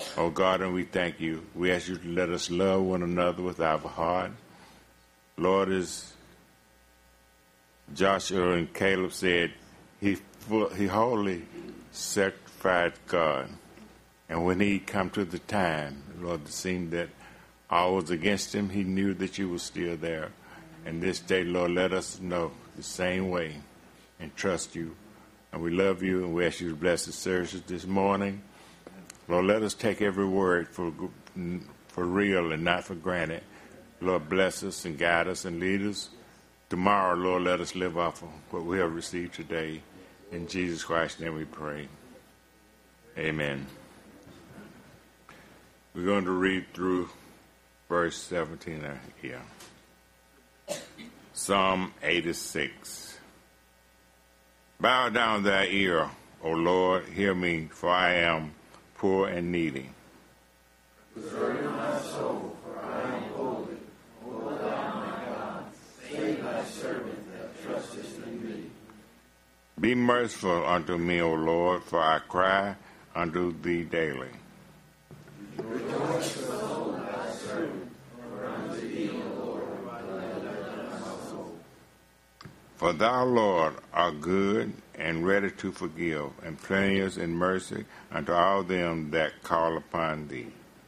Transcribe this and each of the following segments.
Oh God, and we thank you. We ask you to let us love one another with our heart. Lord, as Joshua and Caleb said, he wholly sacrificed God. And when he come to the time, Lord, it seemed that all was against him, he knew that you were still there. And this day, Lord, let us know the same way and trust you. And we love you, and we ask you to bless the services this morning. Lord, let us take every word for real and not for granted. Lord, bless us and guide us and lead us. Tomorrow, Lord, let us live off of what we have received today. In Jesus Christ's name we pray. Amen. We're going to read through verse 17 here. Psalm 86. Bow down thy ear, O Lord, hear me, for I am poor and needy. Preserve my soul, for I am holy. O thou my God, save thy servant that trusteth in thee. Be merciful unto me, O Lord, for I cry unto thee daily. Rejoice, O soul, thy servant, for unto thee, O Lord, will my soul. For thou, Lord, art good and ready to forgive, and plenteous in mercy unto all them that call upon thee.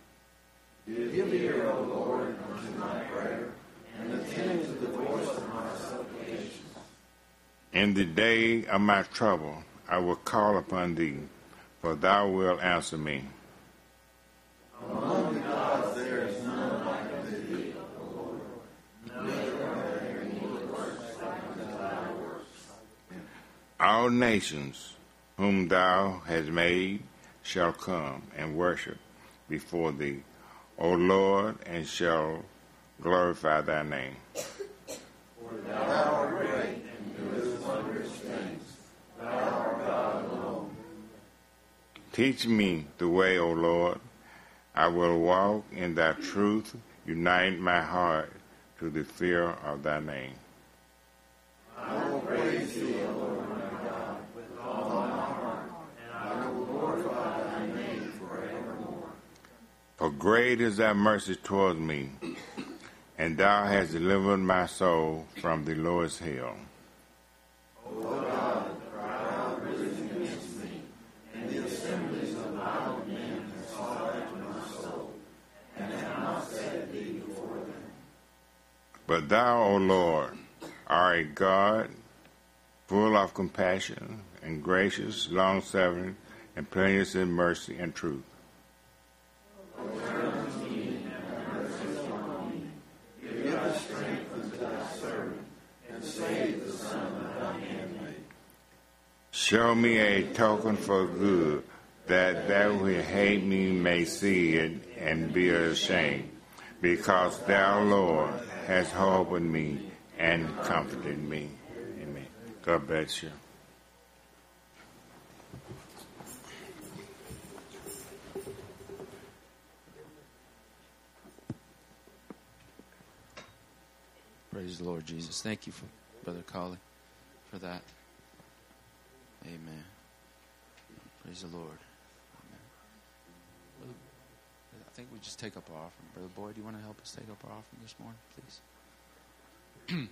Give ear, O Lord, unto my prayer, and attend to the voice of my supplications. In the day of my trouble I will call upon thee, for thou wilt answer me. Among the gods there is none like unto thee, O Lord. Neither are there any works like unto thy works. All nations whom thou hast made shall come and worship before thee, O Lord, and shall glorify thy name. For thou art great and doest wondrous things. Thou art God alone. Teach me the way, O Lord. I will walk in thy truth. Unite my heart to the fear of thy name. I will praise thee, O Lord my God, with all my heart, and I will glorify thy name forevermore. For great is thy mercy towards me, and thou hast delivered my soul from the lowest hell. O God, for thou art risen against me, and the assemblies of violent men have sought after my soul, and have not set thee before them. But thou, O Lord, art a God full of compassion and gracious, long-suffering, and plenteous in mercy and truth. Turn unto me and have mercy upon me. Give thy strength unto thy servant, and save the son of thy handmaid. Show me a token for good, that they who hate me may see it and be ashamed, because thou, Lord, hast helped me and comforted me. Amen. God bless you. Praise the Lord Jesus. Thank you, for Brother Colley, for that. Amen. Praise the Lord. Amen. I think we just take up our offering. Brother Boyd, do you want to help us take up our offering this morning, please?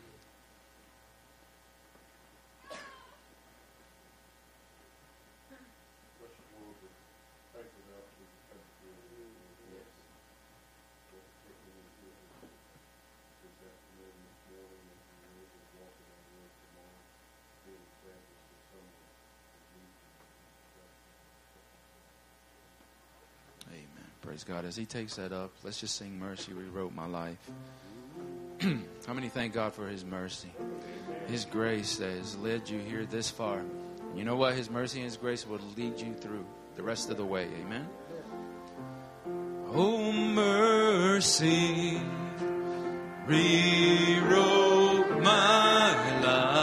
Praise God. As he takes that up, let's just sing Mercy Rewrote My Life. How many thank God for his mercy? His grace that has led you here this far. You know what? His mercy and his grace will lead you through the rest of the way. Amen? Oh, mercy rewrote my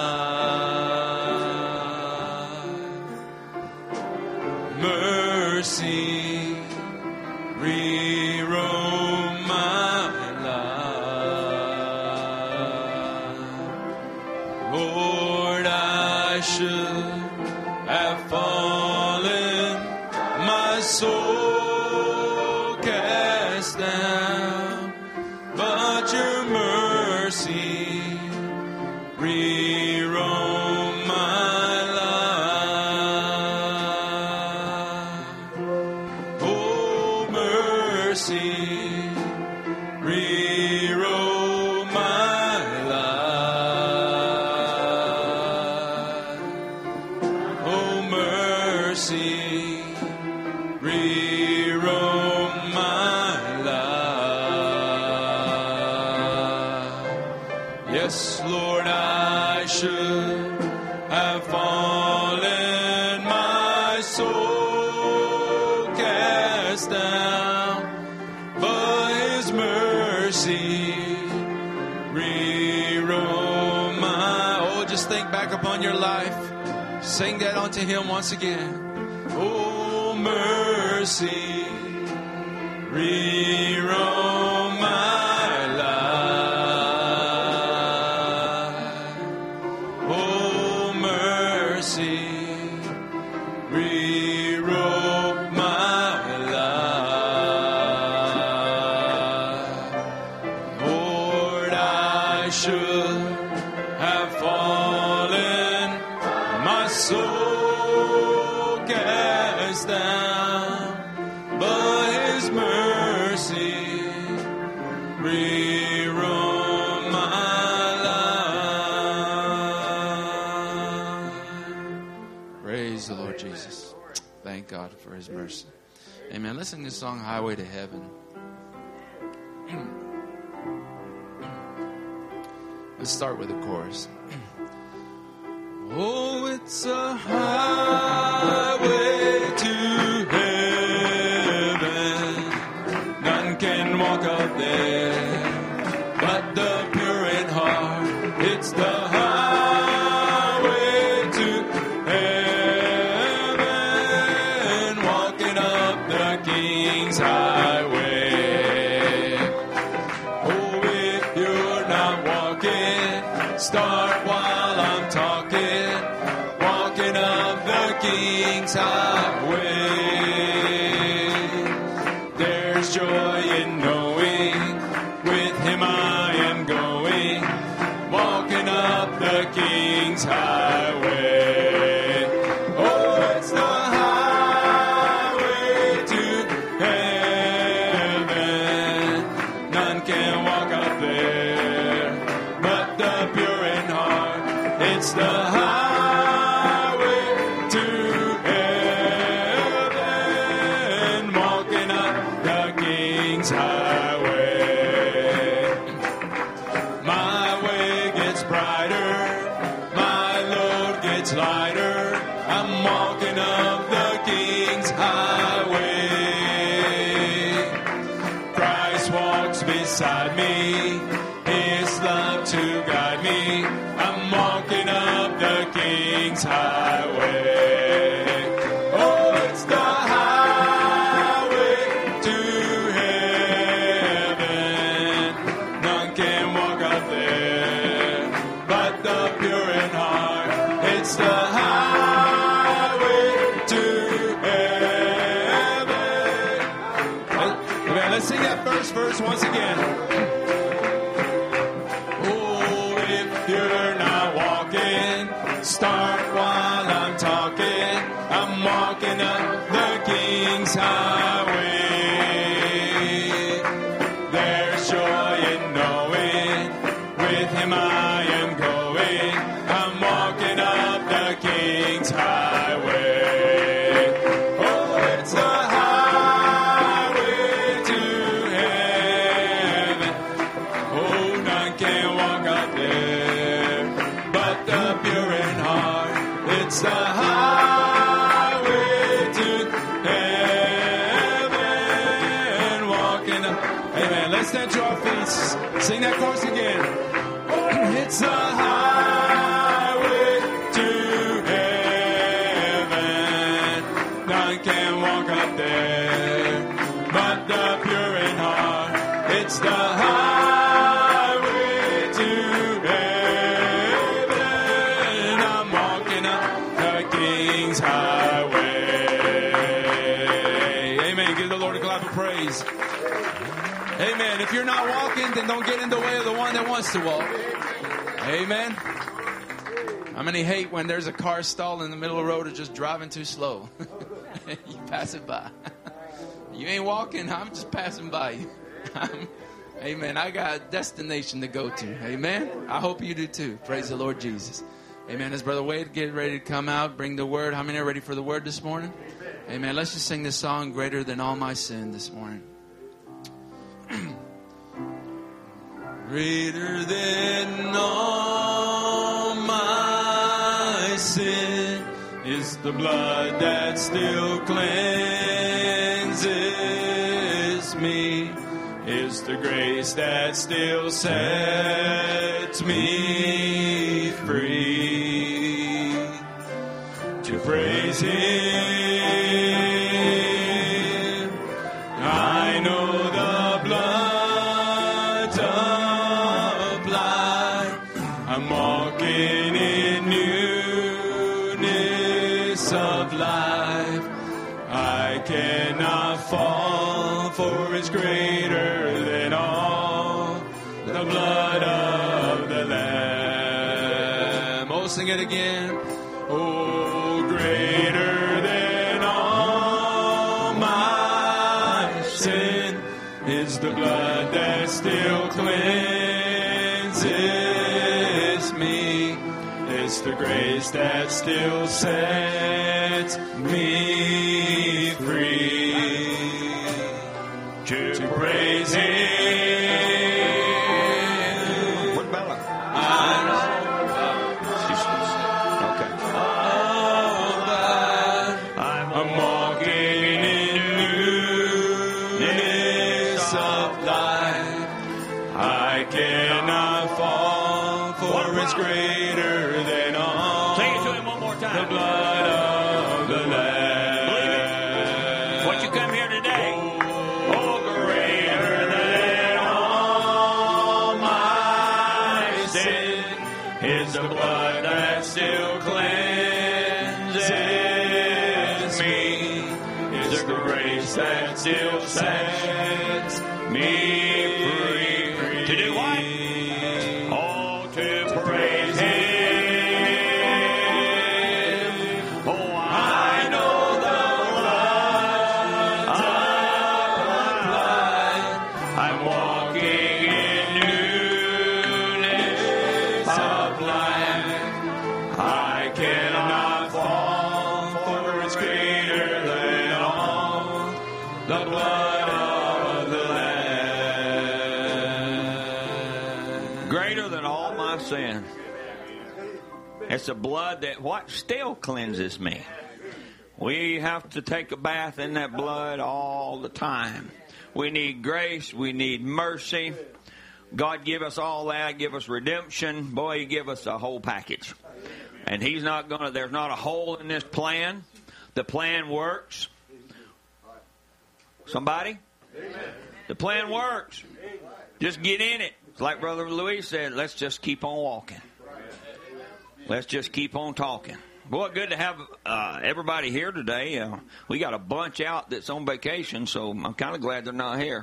life. Mercy rewrote my life. Lord, I should have fallen, my soul down, but your mercy re-roam my life. Oh, mercy, re-roam my life. Oh, mercy, re-roam my life. Yes, Lord, I should have fallen, my soul cast down, but His mercy re-roam my. Oh, just think back upon your life. Sing that unto Him once again. Oh, mercy, re-roam my life. Oh, mercy, re-roam my life. Lord, I should have fallen, my soul cast down, but His mercy re-roam my life. Praise the Lord Jesus. Thank God for His mercy. Amen. Let's sing this song, Highway to Heaven. Let's start with the chorus. Oh, it's a highway to heaven. None can walk up there but the pure in heart. It's the highway to heaven, walking up the King's highway. Oh, if you're not walking, start while I'm talking, walking up the King's highway. There's joy in knowing with Him I am going, walking up the King's highway. Oh, it's the highway to heaven. None can walk up there but the pure in heart. It's the highway to heaven, walking up the King's highway. My way gets brighter, my load gets lighter. I'm walking up the King's highway. Christ walks beside me, His love to guide me. I'm walking up the King's highway. Oh, it's the highway to heaven. None can walk up there but the pure in heart. It's the highway to heaven. Okay, let's sing that first verse once again. Oh, if you're not walking, start while I'm talking. I'm walking up the King's highway. There's joy in knowing with Him I am going. I'm walking up the King's highway. Oh, it's the highway to heaven. Oh, none can walk up there but the pure in heart. It's the highway to heaven, walking up. Amen. Let's stand to our feet. Sing that chorus again. It's the highway to heaven. None can walk up there but the pure in heart. It's the highway to heaven. I'm walking up the King's highway. Amen. Give the Lord a clap of praise. Amen. If you're not walking, then don't get in the way of the one that wants to walk. Amen. How many hate when there's a car stalled in the middle of the road or just driving too slow? You pass it by. You ain't walking. I'm just passing by you. Amen. I got a destination to go to. Amen. I hope you do too. Praise the Lord Jesus. Amen. As Brother Wade get ready to come out, bring the word. How many are ready for the word this morning? Amen. Let's just sing this song, Greater Than All My Sin, this morning. Greater than all my sin is the blood that still cleanses me, is the grace that still sets me free. To praise Him, I know the blood's applied. I'm walking in newness of life. I cannot fall, for it's greater than all the blood of the Lamb. Oh, sing it again. Oh, greater than all my sin is the blood that still cleanses me. It's the grace that still sets me free. To praise Him. What Bella? I'm walking in newness of life. I cannot fall, for it's greater than all. Sing it to Him one more time. The blood of the Lamb. Believe it. What you come here today. Oh, greater than all my sin is the blood that still cleanses me. Is the grace that still sets me free. To do what? Oh, to praise Him. Oh, I know the blood's applied. I'm walking in newness of life. I cannot fall, for it's greater than all the blood of the Lamb. Greater than all my sin. It's the blood that what still cleanses me. We have to take a bath in that blood all the time. We need grace. We need mercy. God give us all that. Give us redemption. Boy, He give us a whole package. And He's not going to, there's not a hole in this plan. The plan works. Somebody? Amen. The plan works. Just get in it. It's like Brother Louis said, let's just keep on walking. Let's just keep on talking. Boy, good to have everybody here today. We got a bunch out that's on vacation, so I'm kind of glad they're not here.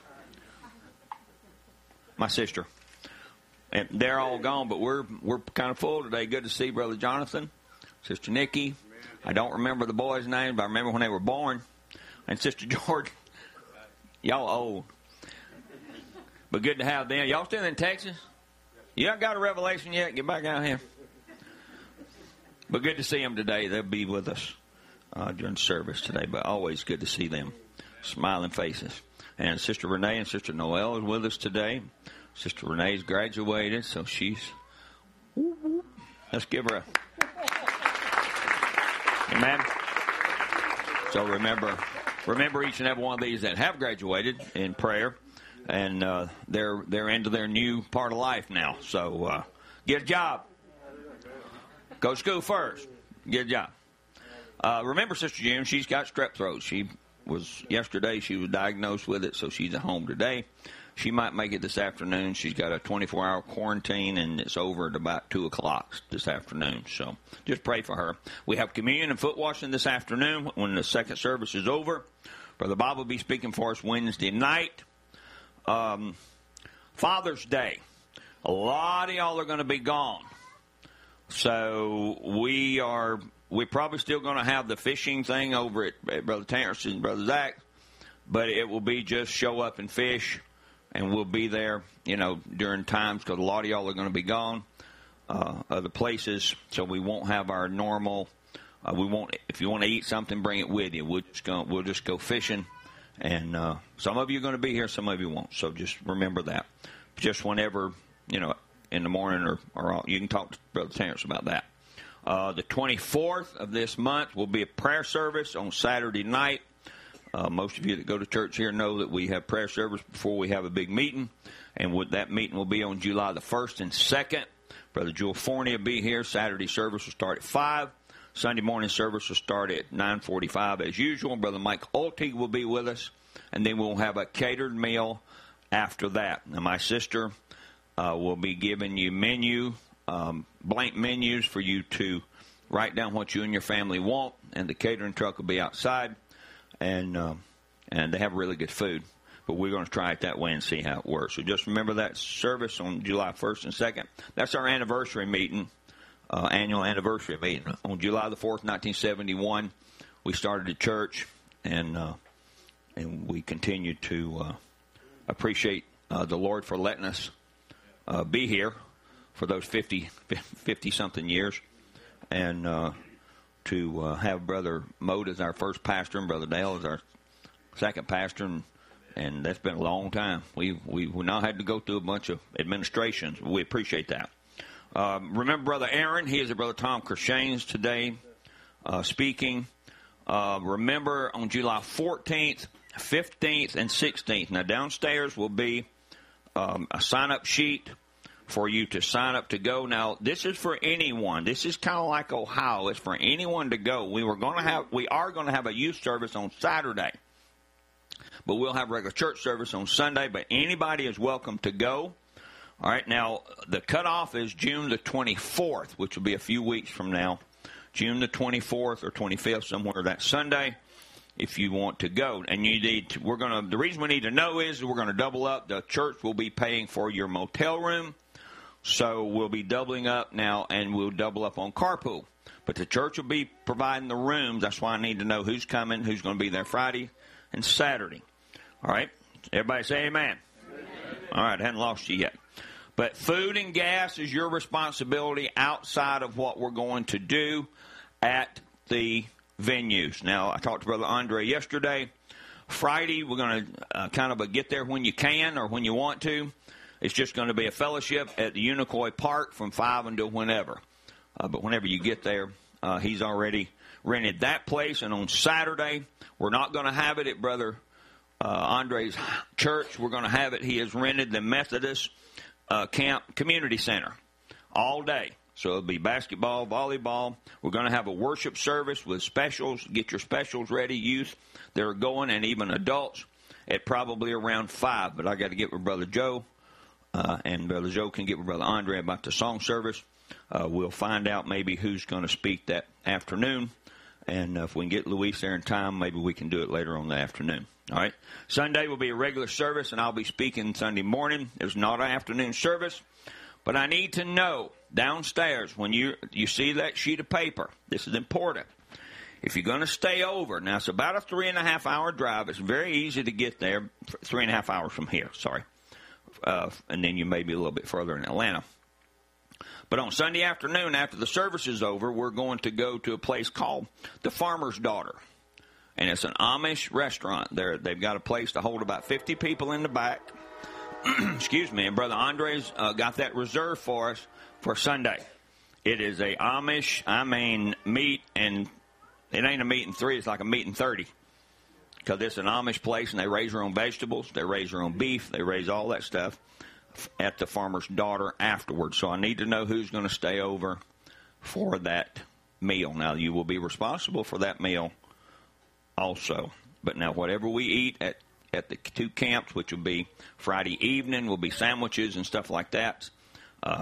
My sister. And they're all gone, but we're kind of full today. Good to see Brother Jonathan, Sister Nikki. I don't remember the boys' names, but I remember when they were born. And Sister Jordan. Y'all old. But good to have them. Y'all still in Texas? You haven't got a revelation yet? Get back out here. But good to see them today. They'll be with us during service today. But always good to see them. Smiling faces. And Sister Renee and Sister Noel is with us today. Sister Renee's graduated, so she's... Let's give her a... Amen. So remember each and every one of these that have graduated in prayer. And they're into their new part of life now. So get a job. Go to school first. Get a job. Remember Sister June, she's got strep throat. Yesterday she was diagnosed with it, so she's at home today. She might make it this afternoon. She's got a 24-hour quarantine, and it's over at about 2 o'clock this afternoon. So just pray for her. We have communion and foot washing this afternoon when the second service is over. Brother Bob will be speaking for us Wednesday night. Father's Day. A lot of y'all are going to be gone. So we're probably still going to have the fishing thing over at Brother Terrence and Brother Zach, but it will be just show up and fish, and we'll be there, during times because a lot of y'all are going to be gone other places, so we won't have our normal. We won't. If you want to eat something, bring it with you. We'll just go fishing, and some of you are going to be here, some of you won't. So just remember that. Just whenever in the morning, or you can talk to Brother Terrence about that. The 24th of this month will be a prayer service on Saturday night. Most of you that go to church here know that we have prayer service before we have a big meeting, and that meeting will be on July the 1st and 2nd. Brother Joel Forney will be here. Saturday service will start at 5. Sunday morning service will start at 9:45 as usual. Brother Mike Oltig will be with us, and then we'll have a catered meal after that. Now, my sister will be giving you blank menus for you to write down what you and your family want, and the catering truck will be outside, and they have really good food. But we're going to try it that way and see how it works. So just remember that service on July 1st and 2nd. That's our anniversary meeting, annual anniversary meeting. On July the 4th, 1971, we started a church, and we continue to appreciate the Lord for letting us be here for those 50-something years, and to have Brother Mode as our first pastor and Brother Dale as our second pastor, and that's been a long time. We now had to go through a bunch of administrations. We appreciate that. Remember Brother Aaron, he is at Brother Tom Kershane's today speaking. Remember on July 14th, 15th, and 16th. Now downstairs will be a sign-up sheet for you to sign up to go. Now, this is for anyone. This is kind of like Ohio. It's for anyone to go. We are going to have a youth service on Saturday, but we'll have regular church service on Sunday. But anybody is welcome to go. All right. Now, the cutoff is June the 24th, which will be a few weeks from now. June the 24th or 25th, somewhere that Sunday, if you want to go. And the reason we need to know is we're going to double up. The church will be paying for your motel room. So we'll be doubling up now, and we'll double up on carpool. But the church will be providing the rooms. That's why I need to know who's coming, who's going to be there Friday and Saturday. All right? Everybody say amen. All right, I hadn't lost you yet. But food and gas is your responsibility outside of what we're going to do at the venues. Now, I talked to Brother Andre yesterday. Friday, we're going to kind of get there when you can or when you want to. It's just going to be a fellowship at the Unicoi Park from 5 until whenever. But whenever you get there, he's already rented that place. And on Saturday, we're not going to have it at Brother Andre's church. We're going to have it. He has rented the Methodist Camp Community Center all day. So it'll be basketball, volleyball. We're going to have a worship service with specials. Get your specials ready, youth. They're going, and even adults, at probably around 5. But I got to get with Brother Joe. And Brother Joe can get with Brother Andre about the song service. We'll find out maybe who's going to speak that afternoon. And if we can get Luis there in time, maybe we can do it later on in the afternoon. All right. Sunday will be a regular service, and I'll be speaking Sunday morning. There's not an afternoon service. But I need to know downstairs when you see that sheet of paper, this is important. If you're going to stay over, now it's about a 3.5-hour drive. It's very easy to get there, 3.5 hours from here, sorry. And then you may be a little bit further in Atlanta. But on Sunday afternoon, after the service is over, we're going to go to a place called The Farmer's Daughter. And it's an Amish restaurant. They've got a place to hold about 50 people in the back. Excuse me. And Brother Andre's got that reserved for us for Sunday. It is a Amish, meat, and it ain't a meat and 3. It's like a meat and 30. Because it's an Amish place, and they raise their own vegetables, they raise their own beef, they raise all that stuff at the Farmer's Daughter afterwards. So I need to know who's going to stay over for that meal. Now, you will be responsible for that meal also. But now, whatever we eat at the 2 camps, which will be Friday evening, will be sandwiches and stuff like that.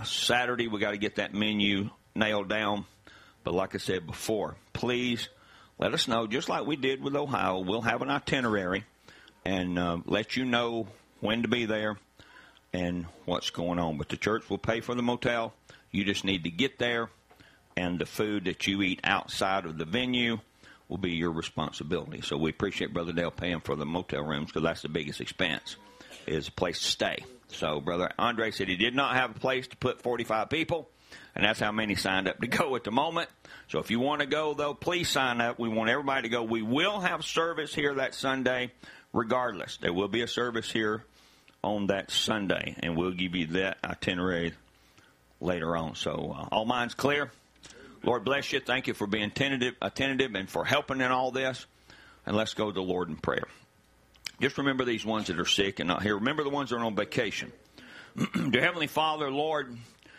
Saturday, we got to get that menu nailed down. But like I said before, please let us know, just like we did with Ohio. We'll have an itinerary and let you know when to be there and what's going on. But the church will pay for the motel. You just need to get there, and the food that you eat outside of the venue will be your responsibility. So we appreciate Brother Dale paying for the motel rooms, because that's the biggest expense, is a place to stay. So Brother Andre said he did not have a place to put 45 people, and that's how many signed up to go at the moment. So if you want to go, though, please sign up. We want everybody to go. We will have service here that Sunday regardless. There will be a service here on that Sunday, and we'll give you that itinerary later on. So all minds clear? Lord bless you. Thank you for being attentive and for helping in all this. And let's go to the Lord in prayer. Just remember these ones that are sick and not here. Remember the ones that are on vacation. Dear Heavenly Father, Lord,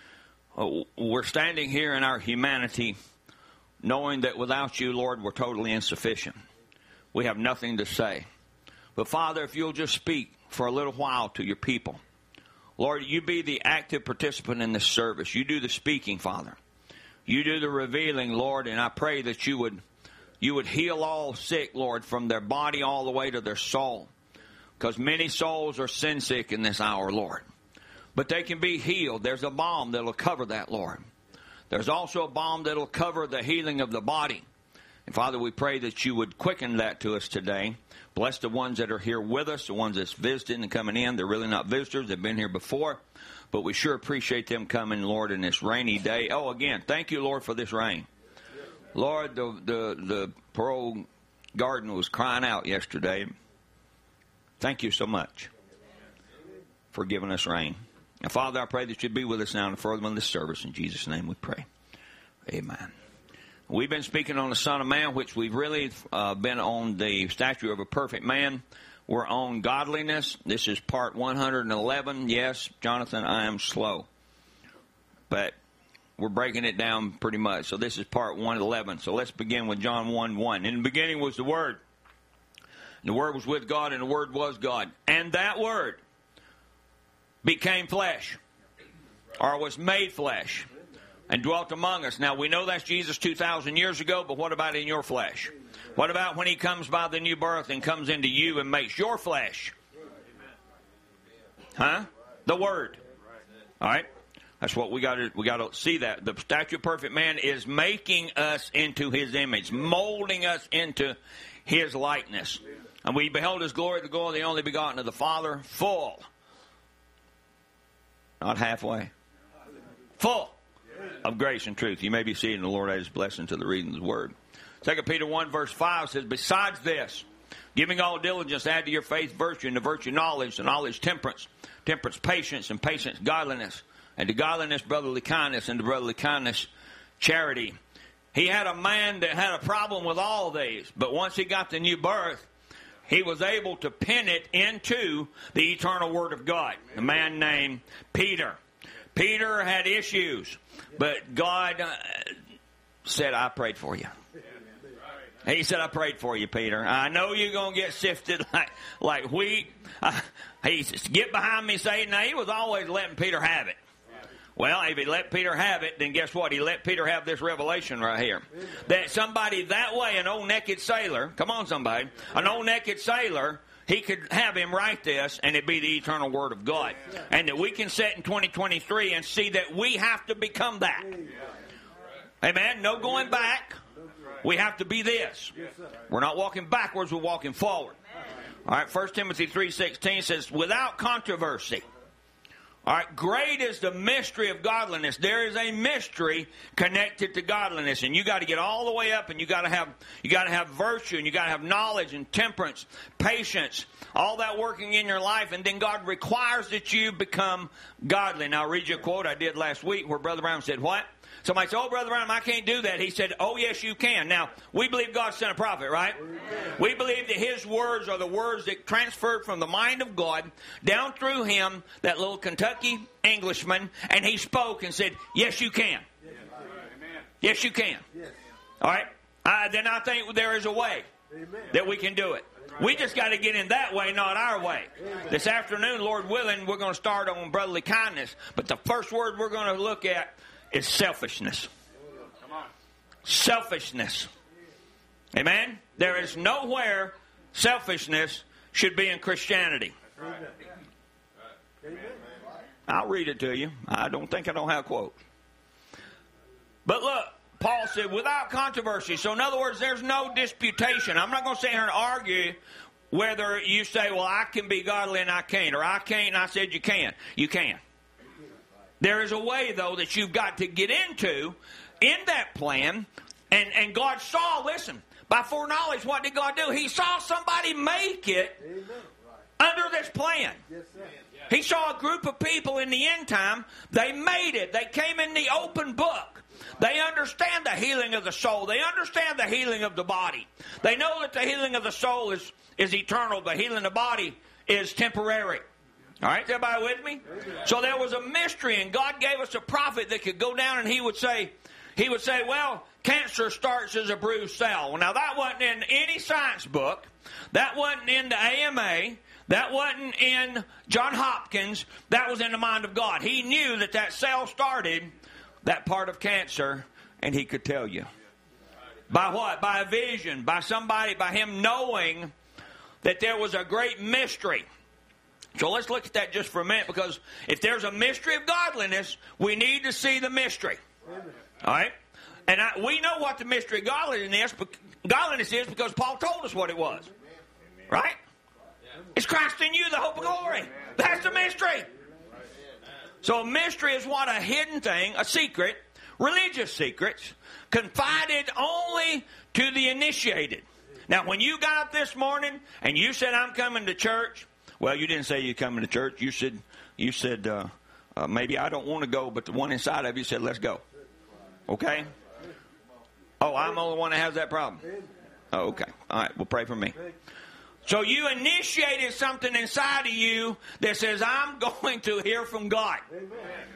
we're standing here in our humanity knowing that without you, Lord, we're totally insufficient. We have nothing to say. But Father, if you'll just speak for a little while to your people. Lord, you be the active participant in this service. You do the speaking, Father. You do the revealing, Lord, and I pray that you would heal all sick, Lord, from their body all the way to their soul. Because many souls are sin sick in this hour, Lord. But they can be healed. There's a balm that will cover that, Lord. There's also a balm that will cover the healing of the body. And Father, we pray that you would quicken that to us today. Bless the ones that are here with us, the ones that's visiting and coming in. They're really not visitors. They've been here before. But we sure appreciate them coming, Lord, in this rainy day. Oh, again, thank you, Lord, for this rain. Lord, the parole garden was crying out yesterday. Thank you so much for giving us rain. And Father, I pray that you'd be with us now and further in this service. In Jesus' name we pray. Amen. We've been speaking on the Son of Man, which we've really been on the statue of a perfect man. We're on godliness. This is part 111. Yes, Jonathan, I am slow. But we're breaking it down pretty much. So this is part 111. So let's begin with John 1:1. In the beginning was the Word. And the Word was with God, and the Word was God. And that Word became flesh, or was made flesh, and dwelt among us. Now, we know that's Jesus 2,000 years ago, but what about in your flesh? What about when he comes by the new birth and comes into you and makes your flesh? Huh? The Word. All right? That's what we got to see that. The statue of perfect man is making us into his image, molding us into his likeness. And we beheld his glory, the glory of the only begotten of the Father, full. Not halfway. Full of grace and truth. You may be seeing the Lord add his blessing to the reading of his word. 2 Peter 1 verse 5 says, besides this, giving all diligence, add to your faith virtue, and to virtue knowledge, to knowledge temperance, temperance patience, and patience godliness, and to godliness brotherly kindness, and to brotherly kindness charity. He had a man that had a problem with all these, but once he got the new birth, he was able to pin it into the eternal Word of God. A man named Peter. Peter had issues, but God said, I prayed for you. He said, I prayed for you, Peter. I know you're going to get sifted like wheat. He says, get behind me, Satan. Now, he was always letting Peter have it. Well, if he let Peter have it, then guess what? He let Peter have this revelation right here. That somebody that way, an old naked sailor, come on somebody, an old naked sailor, he could have him write this, and it'd be the eternal Word of God. And that we can sit in 2023 and see that we have to become that. Amen? No going back. We have to be this. We're not walking backwards, we're walking forward. All right, 1 Timothy 3:16 says, without controversy. All right, great is the mystery of godliness. There is a mystery connected to godliness, and you got to get all the way up, and you got to have virtue, and you got to have knowledge and temperance, patience, all that working in your life, and then God requires that you become godly. Now, I'll read you a quote I did last week where Brother Brown said, what? Somebody said, oh, Brother Brown, I can't do that. He said, oh, yes, you can. Now, we believe God sent a prophet, right? We believe that his words are the words that transferred from the mind of God down through him, that little Kentucky Englishman, and he spoke and said, yes, you can. Yes, you can. All right? Then I think there is a way that we can do it. We just got to get in that way, not our way. This afternoon, Lord willing, we're going to start on brotherly kindness. But the first word we're going to look at is selfishness. Selfishness. Amen? There is nowhere selfishness should be in Christianity. I'll read it to you. I don't have quotes. But look, Paul said, without controversy. So in other words, there's no disputation. I'm not going to sit here and argue whether you say, well, I can be godly and I can't, or I can't and I said you can. You can. There is a way, though, that you've got to get into in that plan. And God saw, listen, by foreknowledge, what did God do? He saw somebody make it under this plan. He saw a group of people in the end time. They made it. They came in the open book. They understand the healing of the soul. They understand the healing of the body. They know that the healing of the soul is eternal. The healing of the body is temporary. All right, is everybody with me? So there was a mystery, and God gave us a prophet that could go down and he would say, well, cancer starts as a bruised cell. Well, now that wasn't in any science book. That wasn't in the AMA. That wasn't in John Hopkins. That was in the mind of God. He knew that cell started, that part of cancer, and he could tell you. By what? By a vision, by somebody, by him knowing that there was a great mystery. So let's look at that just for a minute, because if there's a mystery of godliness, we need to see the mystery. All right? And we know what the mystery of godliness is because Paul told us what it was. Right? It's Christ in you, the hope of glory. That's the mystery. So a mystery is what? A hidden thing, a secret, religious secrets, confided only to the initiated. Now, when you got up this morning and you said, I'm coming to church, well, you didn't say you're coming to church. You said maybe I don't want to go, but the one inside of you said, let's go. Okay? Oh, I'm the only one that has that problem. Oh, okay. All right, well, pray for me. So you initiated something inside of you that says, I'm going to hear from God. Amen.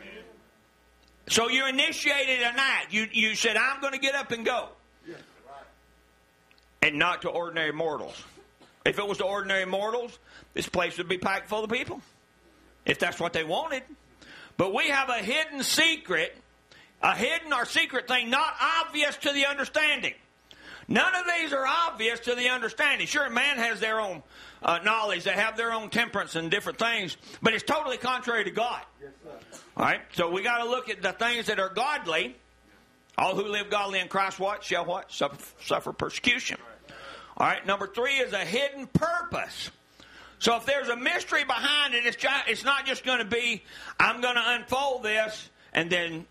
So you initiated an act. You said, I'm going to get up and go. And not to ordinary mortals. If it was to ordinary mortals, this place would be packed full of people. If that's what they wanted. But we have a hidden secret, a hidden or secret thing not obvious to the understanding. None of these are obvious to the understanding. Sure, man has their own knowledge. They have their own temperance and different things. But it's totally contrary to God. Yes, sir. All right? So we got to look at the things that are godly. All who live godly in Christ what? Shall what? Suffer persecution. All right? Number 3 is a hidden purpose. So if there's a mystery behind it, it's not just going to be, I'm going to unfold this and then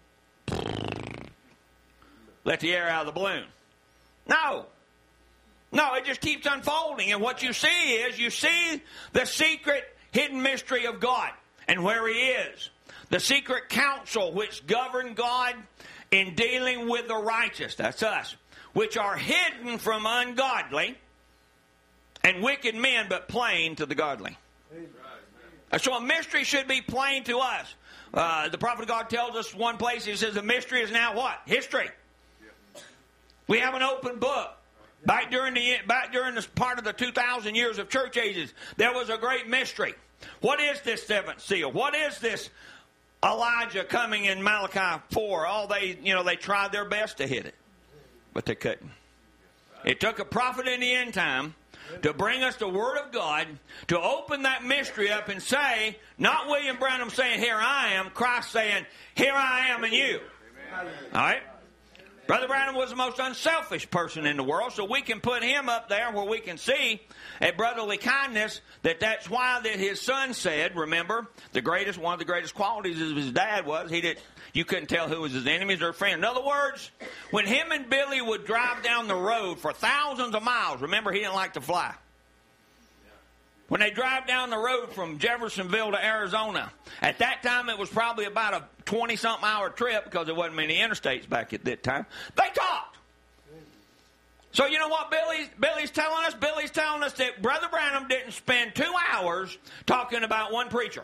let the air out of the balloon. No, it just keeps unfolding. And what you see is, you see the secret hidden mystery of God and where He is. The secret counsel which govern God in dealing with the righteous, that's us, which are hidden from ungodly and wicked men, but plain to the godly. So a mystery should be plain to us. The prophet of God tells us one place, he says the mystery is now what? History. We have an open book. Back during this part of the 2,000 years of church ages, there was a great mystery. What is this seventh seal? What is this Elijah coming in Malachi 4? They tried their best to hit it, but they couldn't. It took a prophet in the end time to bring us the Word of God, to open that mystery up and say, not William Branham saying, here I am, Christ saying, here I am in you. Amen. All right? Brother Branham was the most unselfish person in the world, so we can put him up there where we can see a brotherly kindness. That's why that his son said, remember, one of the greatest qualities of his dad was you couldn't tell who was his enemies or friends. In other words, when him and Billy would drive down the road for thousands of miles, remember he didn't like to fly. When they drive down the road from Jeffersonville to Arizona, at that time it was probably about a 20-something hour trip because there wasn't many interstates back at that time. They talked. So you know what Billy's telling us? Billy's telling us that Brother Branham didn't spend 2 hours talking about one preacher.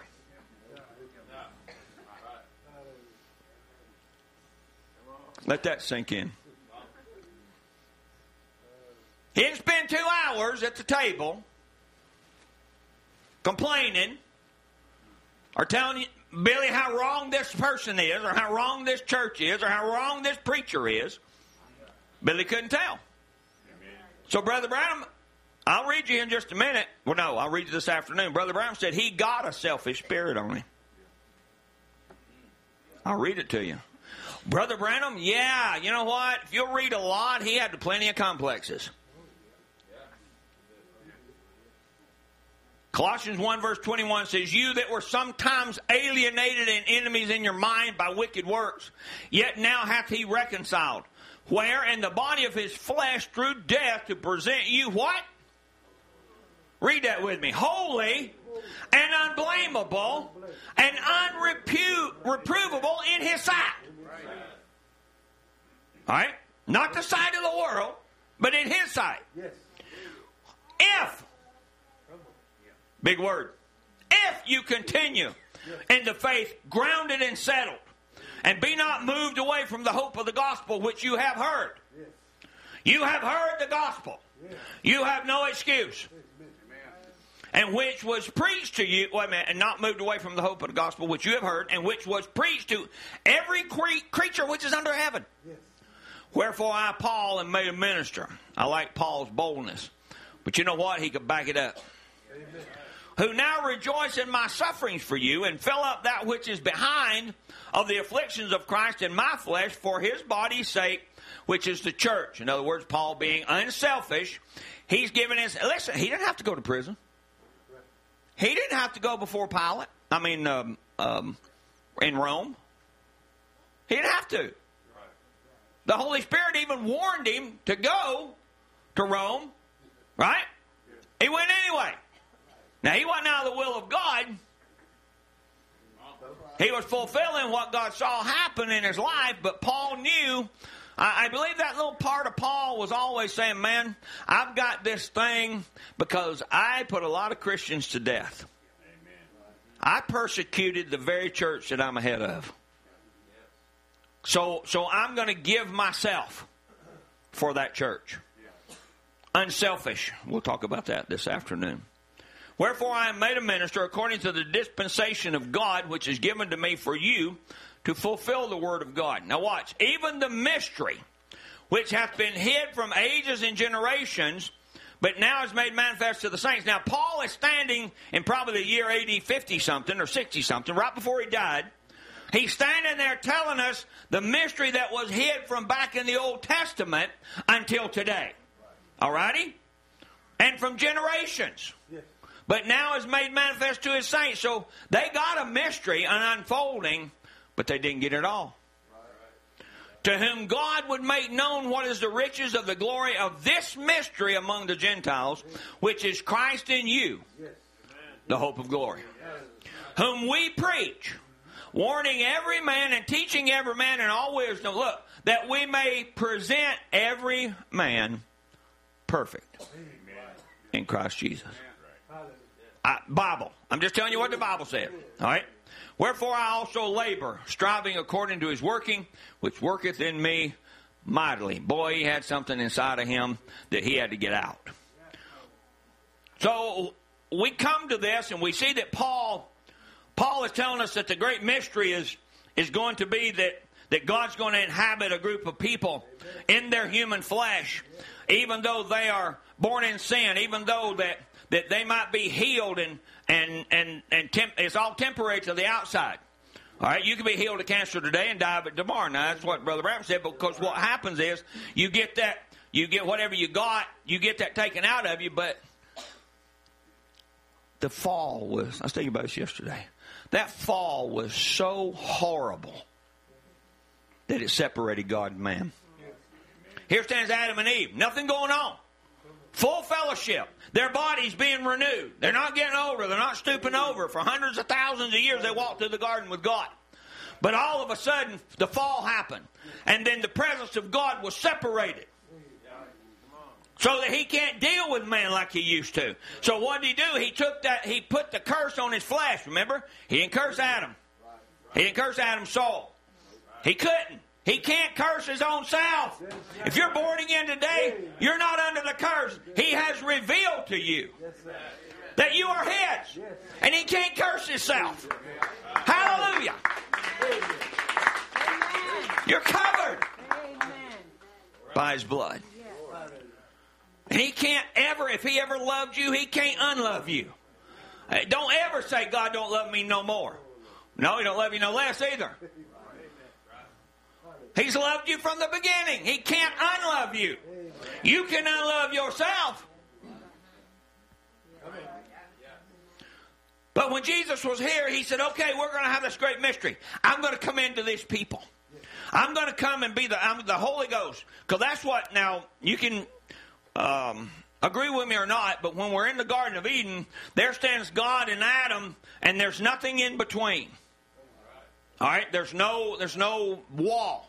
Let that sink in. He didn't spend 2 hours at the table complaining or telling Billy how wrong this person is or how wrong this church is or how wrong this preacher is. Billy couldn't tell. So Brother Branham, I'll read you in just a minute. Well, no, I'll read you this afternoon. Brother Branham said he got a selfish spirit on him. I'll read it to you. Brother Branham, yeah, you know what? If you'll read a lot, he had plenty of complexes. Colossians 1 verse 21 says, you that were sometimes alienated and enemies in your mind by wicked works, yet now hath he reconciled. Where? In the body of his flesh through death to present you what? Read that with me. Holy and unblameable and unreprovable in his sight. All right? Not the sight of the world, but in his sight. If, big word, if you continue in the faith, grounded and settled, and be not moved away from the hope of the gospel which you have heard. You have heard the gospel. You have no excuse. And which was preached to you, wait a minute, and not moved away from the hope of the gospel which you have heard, and which was preached to every creature which is under heaven. Wherefore I, Paul, am made a minister. I like Paul's boldness. But you know what? He could back it up. Amen. Who now rejoice in my sufferings for you, and fill up that which is behind of the afflictions of Christ in my flesh for his body's sake, which is the church. In other words, Paul being unselfish, he's given his... Listen, he didn't have to go to prison. He didn't have to go before Pilate. In Rome. He didn't have to. The Holy Spirit even warned him to go to Rome. Right? He went anyway. Now, he wasn't out of the will of God. He was fulfilling what God saw happen in his life, but Paul knew... I believe that little part of Paul was always saying, man, I've got this thing because I put a lot of Christians to death. Amen. I persecuted the very church that I'm ahead of. So I'm going to give myself for that church. Unselfish. We'll talk about that this afternoon. Wherefore I am made a minister according to the dispensation of God, which is given to me for you, to fulfill the word of God. Now watch. Even the mystery, which hath been hid from ages and generations, but now is made manifest to the saints. Now Paul is standing in probably the year AD 50-something or 60-something, right before he died. He's standing there telling us the mystery that was hid from back in the Old Testament until today. Alrighty? And from generations. But now is made manifest to his saints. So they got a mystery, an unfolding, but they didn't get it all. To whom God would make known what is the riches of the glory of this mystery among the Gentiles, which is Christ in you, the hope of glory. Whom we preach, warning every man and teaching every man in all wisdom, look, that we may present every man perfect in Christ Jesus. Bible. I'm just telling you what the Bible said. All right? Wherefore I also labor, striving according to his working, which worketh in me mightily. Boy, he had something inside of him that he had to get out. So we come to this and we see that Paul is telling us that the great mystery is going to be that God's going to inhabit a group of people in their human flesh, even though they are born in sin, even though that they might be healed and it's all temporary to the outside. All right, you can be healed of cancer today and die of it tomorrow. Now that's what Brother Branham said, because what happens is you get whatever you got, you get that taken out of you. But the fall was, I was thinking about this yesterday. That fall was so horrible that it separated God and man. Here stands Adam and Eve, nothing going on. Full fellowship. Their bodies being renewed. They're not getting older. They're not stooping over. For hundreds of thousands of years they walked through the garden with God. But all of a sudden the fall happened. And then the presence of God was separated. So that he can't deal with man like he used to. So what did he do? He put the curse on his flesh. Remember? He didn't curse Adam. He didn't curse Adam's soul. He couldn't. He can't curse his own self. If you're born again today, you're not under the curse. He has revealed to you that you are his. And he can't curse himself. Hallelujah. You're covered by his blood. And he can't ever, if he ever loved you, he can't unlove you. Don't ever say, God don't love me no more. No, he don't love you no less either. He's loved you from the beginning. He can't unlove you. You can unlove yourself. But when Jesus was here, he said, okay, we're going to have this great mystery. I'm going to come into these people. I'm going to come and be the Holy Ghost. Because that's what, now, you can agree with me or not, but when we're in the Garden of Eden, there stands God and Adam, and there's nothing in between. All right? There's no wall.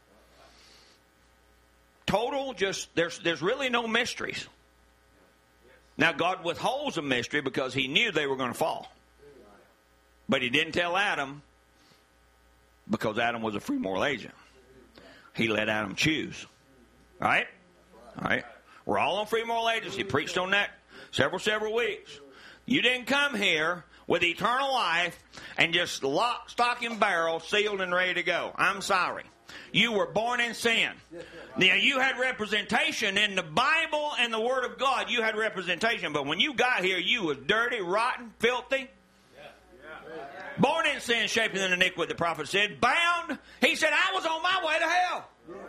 Total, just, there's really no mysteries. Now, God withholds a mystery because he knew they were going to fall. But he didn't tell Adam because Adam was a free moral agent. He let Adam choose. Right? All right? We're all on free moral agents. He preached on that several weeks. You didn't come here with eternal life and just lock, stock, and barrel, sealed and ready to go. I'm sorry. You were born in sin. Now, you had representation in the Bible and the Word of God. You had representation. But when you got here, you was dirty, rotten, filthy. Born in sin, shaped in iniquity, the prophet said. Bound. He said, I was on my way to hell.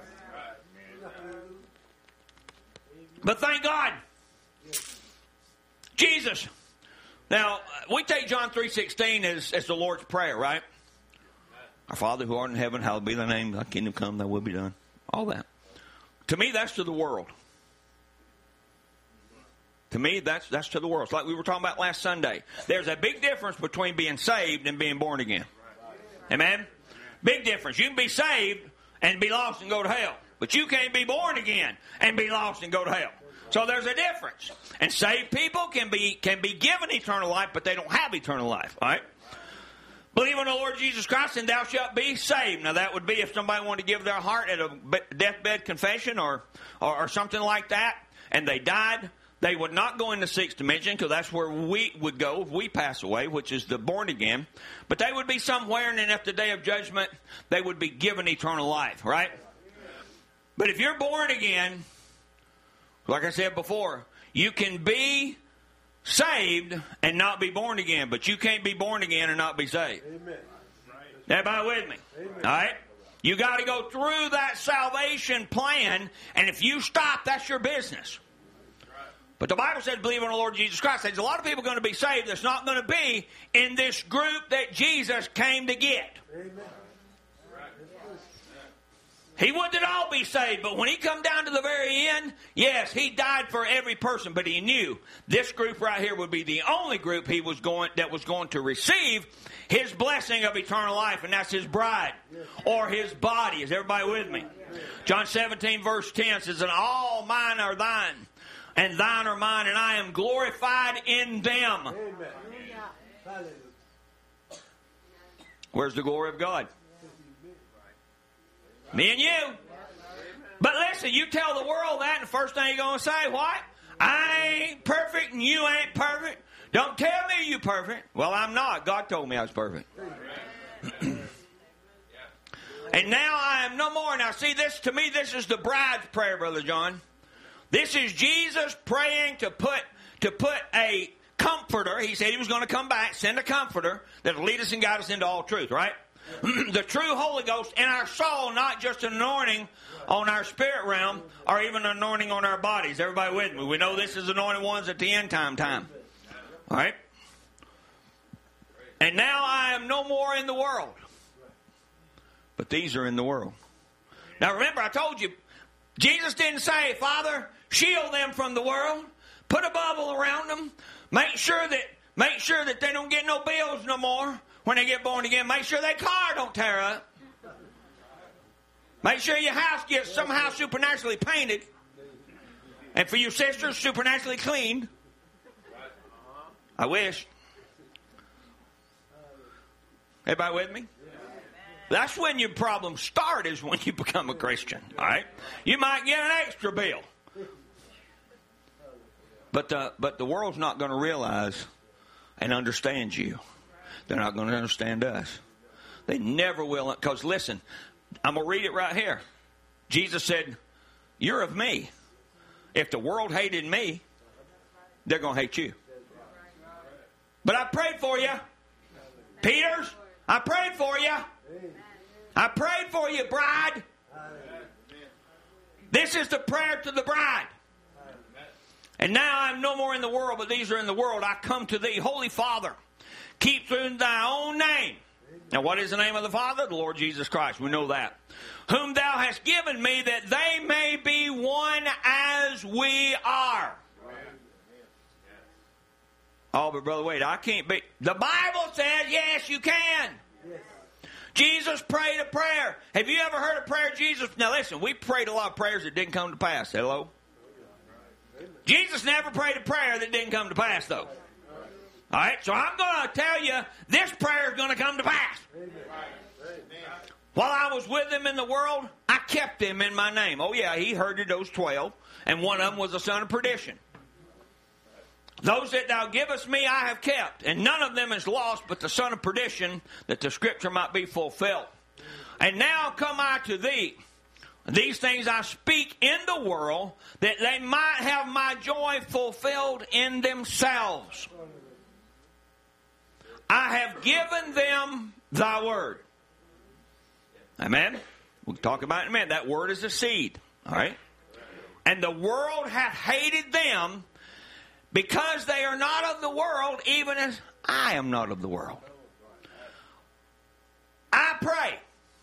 But thank God. Jesus. Now, we take John 3:16 as the Lord's Prayer, right? Our Father who art in heaven, hallowed be thy name. Thy kingdom come, thy will be done. All that. To me, that's to the world. To me, that's to the world. It's like we were talking about last Sunday. There's a big difference between being saved and being born again. Amen? Big difference. You can be saved and be lost and go to hell. But you can't be born again and be lost and go to hell. So there's a difference. And saved people can be given eternal life, but they don't have eternal life. All right? Believe on the Lord Jesus Christ, and thou shalt be saved. Now, that would be if somebody wanted to give their heart at a deathbed confession or something like that, and they died. They would not go in the sixth dimension, because that's where we would go if we pass away, which is the born again. But they would be somewhere, and then at the day of judgment, they would be given eternal life, right? But if you're born again, like I said before, you can be saved and not be born again, but you can't be born again and not be saved. Amen. Everybody with me? Amen. All right? You got to go through that salvation plan, and if you stop, that's your business. But the Bible says, believe on the Lord Jesus Christ. There's a lot of people going to be saved that's not going to be in this group that Jesus came to get. Amen. He wanted to all be saved, but when he come down to the very end, yes, he died for every person, but he knew this group right here would be the only group that was going to receive his blessing of eternal life, and that's his bride or his body. Is everybody with me? John 17 verse 10 says, and all mine are thine, and thine are mine, and I am glorified in them. Amen. Where's the glory of God? Me and you. But listen, you tell the world that, and the first thing you're going to say, what? I ain't perfect, and you ain't perfect. Don't tell me you perfect. Well, I'm not. God told me I was perfect. And now I am no more. Now, see, this to me, this is the bride's prayer, Brother John. This is Jesus praying to put a comforter. He said he was going to come back, send a comforter that will lead us and guide us into all truth, right? The true Holy Ghost in our soul, not just an anointing on our spirit realm or even an anointing on our bodies. Everybody with me? We know this is anointed ones at the end time. All right? And now I am no more in the world, but these are in the world. Now remember, I told you, Jesus didn't say, Father, shield them from the world, put a bubble around them, make sure that they don't get no bills no more. When they get born again, make sure their car don't tear up. Make sure your house gets somehow supernaturally painted. And for your sisters, supernaturally cleaned. I wish. Everybody with me? That's when your problems start, is when you become a Christian. All right? You might get an extra bill. But the world's not going to realize and understand you. They're not going to understand us. They never will. Because listen, I'm going to read it right here. Jesus said, you're of me, If the world hated me, they're going to hate you. But I prayed for you. Peters, I prayed for you. I prayed for you, bride. This is the prayer to the bride. And now I'm no more in the world, but these are in the world. I come to thee, Holy Father. Keep in thy own name. Now, what is the name of the Father? The Lord Jesus Christ. We know that. Whom thou hast given me, that they may be one as we are. Oh, but Brother Wade, I can't be. The Bible says, yes, you can. Yes. Jesus prayed a prayer. Have you ever heard a prayer of Jesus? Now listen, we prayed a lot of prayers that didn't come to pass. Hello? Jesus never prayed a prayer that didn't come to pass, though. All right, so I'm going to tell you, this prayer is going to come to pass. While I was with him in the world, I kept him in my name. Oh, yeah, he herded those 12, and one of them was the son of perdition. Those that thou givest me I have kept, and none of them is lost but the son of perdition, that the scripture might be fulfilled. And now come I to thee. These things I speak in the world, that they might have my joy fulfilled in themselves. I have given them thy word. Amen? We'll talk about it in a minute. That word is a seed. All right? And the world hath hated them, because they are not of the world, even as I am not of the world. I pray,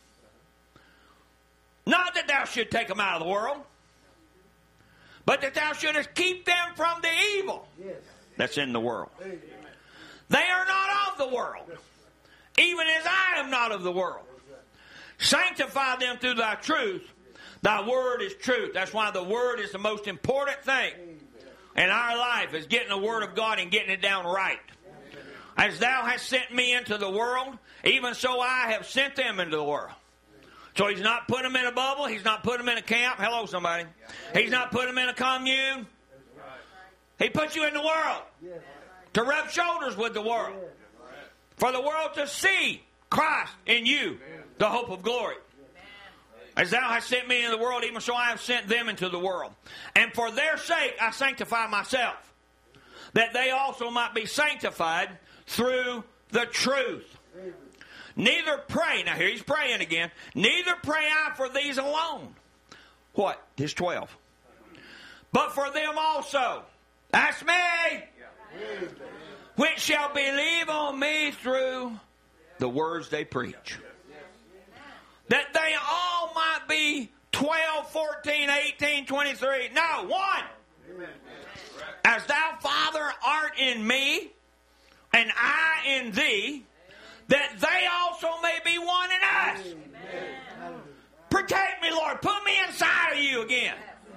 not that thou should take them out of the world, but that thou shouldest keep them from the evil that's in the world. They are not of the world, even as I am not of the world. Sanctify them through thy truth. Thy word is truth. That's why the word is the most important thing in our life, is getting the word of God and getting it down right. As thou hast sent me into the world, even so I have sent them into the world. So he's not putting them in a bubble. He's not putting them in a camp. Hello, somebody. He's not putting them in a commune. He puts you in the world to rub shoulders with the world, for the world to see Christ in you, the hope of glory. As thou hast sent me into the world, even so I have sent them into the world. And for their sake I sanctify myself, that they also might be sanctified through the truth. Neither pray, now here he's praying again, neither pray I for these alone. What? His 12. But for them also. That's me. Which shall believe on me through the words they preach. That they all might be 12, 14, 18, 23. No, one. As thou, Father, art in me, and I in thee, that they also may be one in us. Protect me, Lord. Put me inside of you again.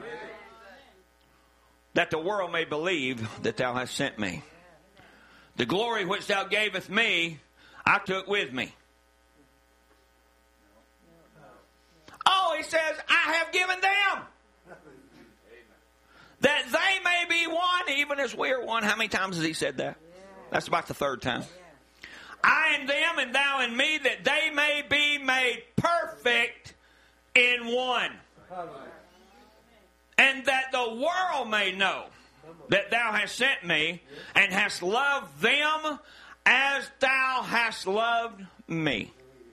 That the world may believe that thou hast sent me. The glory which thou gavest me, I took with me. Oh, he says, I have given them. That they may be one, even as we are one. How many times has he said that? That's about the third time. I in them and thou in me, that they may be made perfect in one. And that the world may know that thou hast sent me, and hast loved them as thou hast loved me.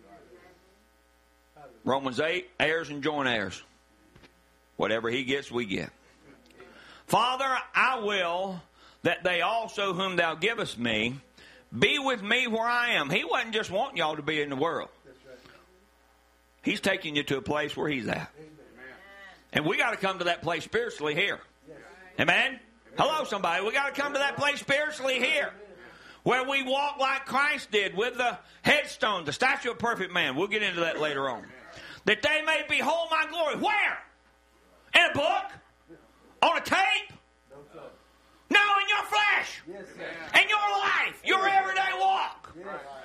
Romans 8, heirs and joint heirs. Whatever he gets, we get. Father, I will that they also whom thou givest me be with me where I am. He wasn't just wanting y'all to be in the world. He's taking you to a place where he's at. And we got to come to that place spiritually here. Amen? Hello, somebody. We got to come to that place spiritually here, where we walk like Christ did with the headstone, the statue of perfect man. We'll get into that later on. That they may behold my glory. Where? In a book? On a tape? No, in your flesh. In your life. Your everyday walk.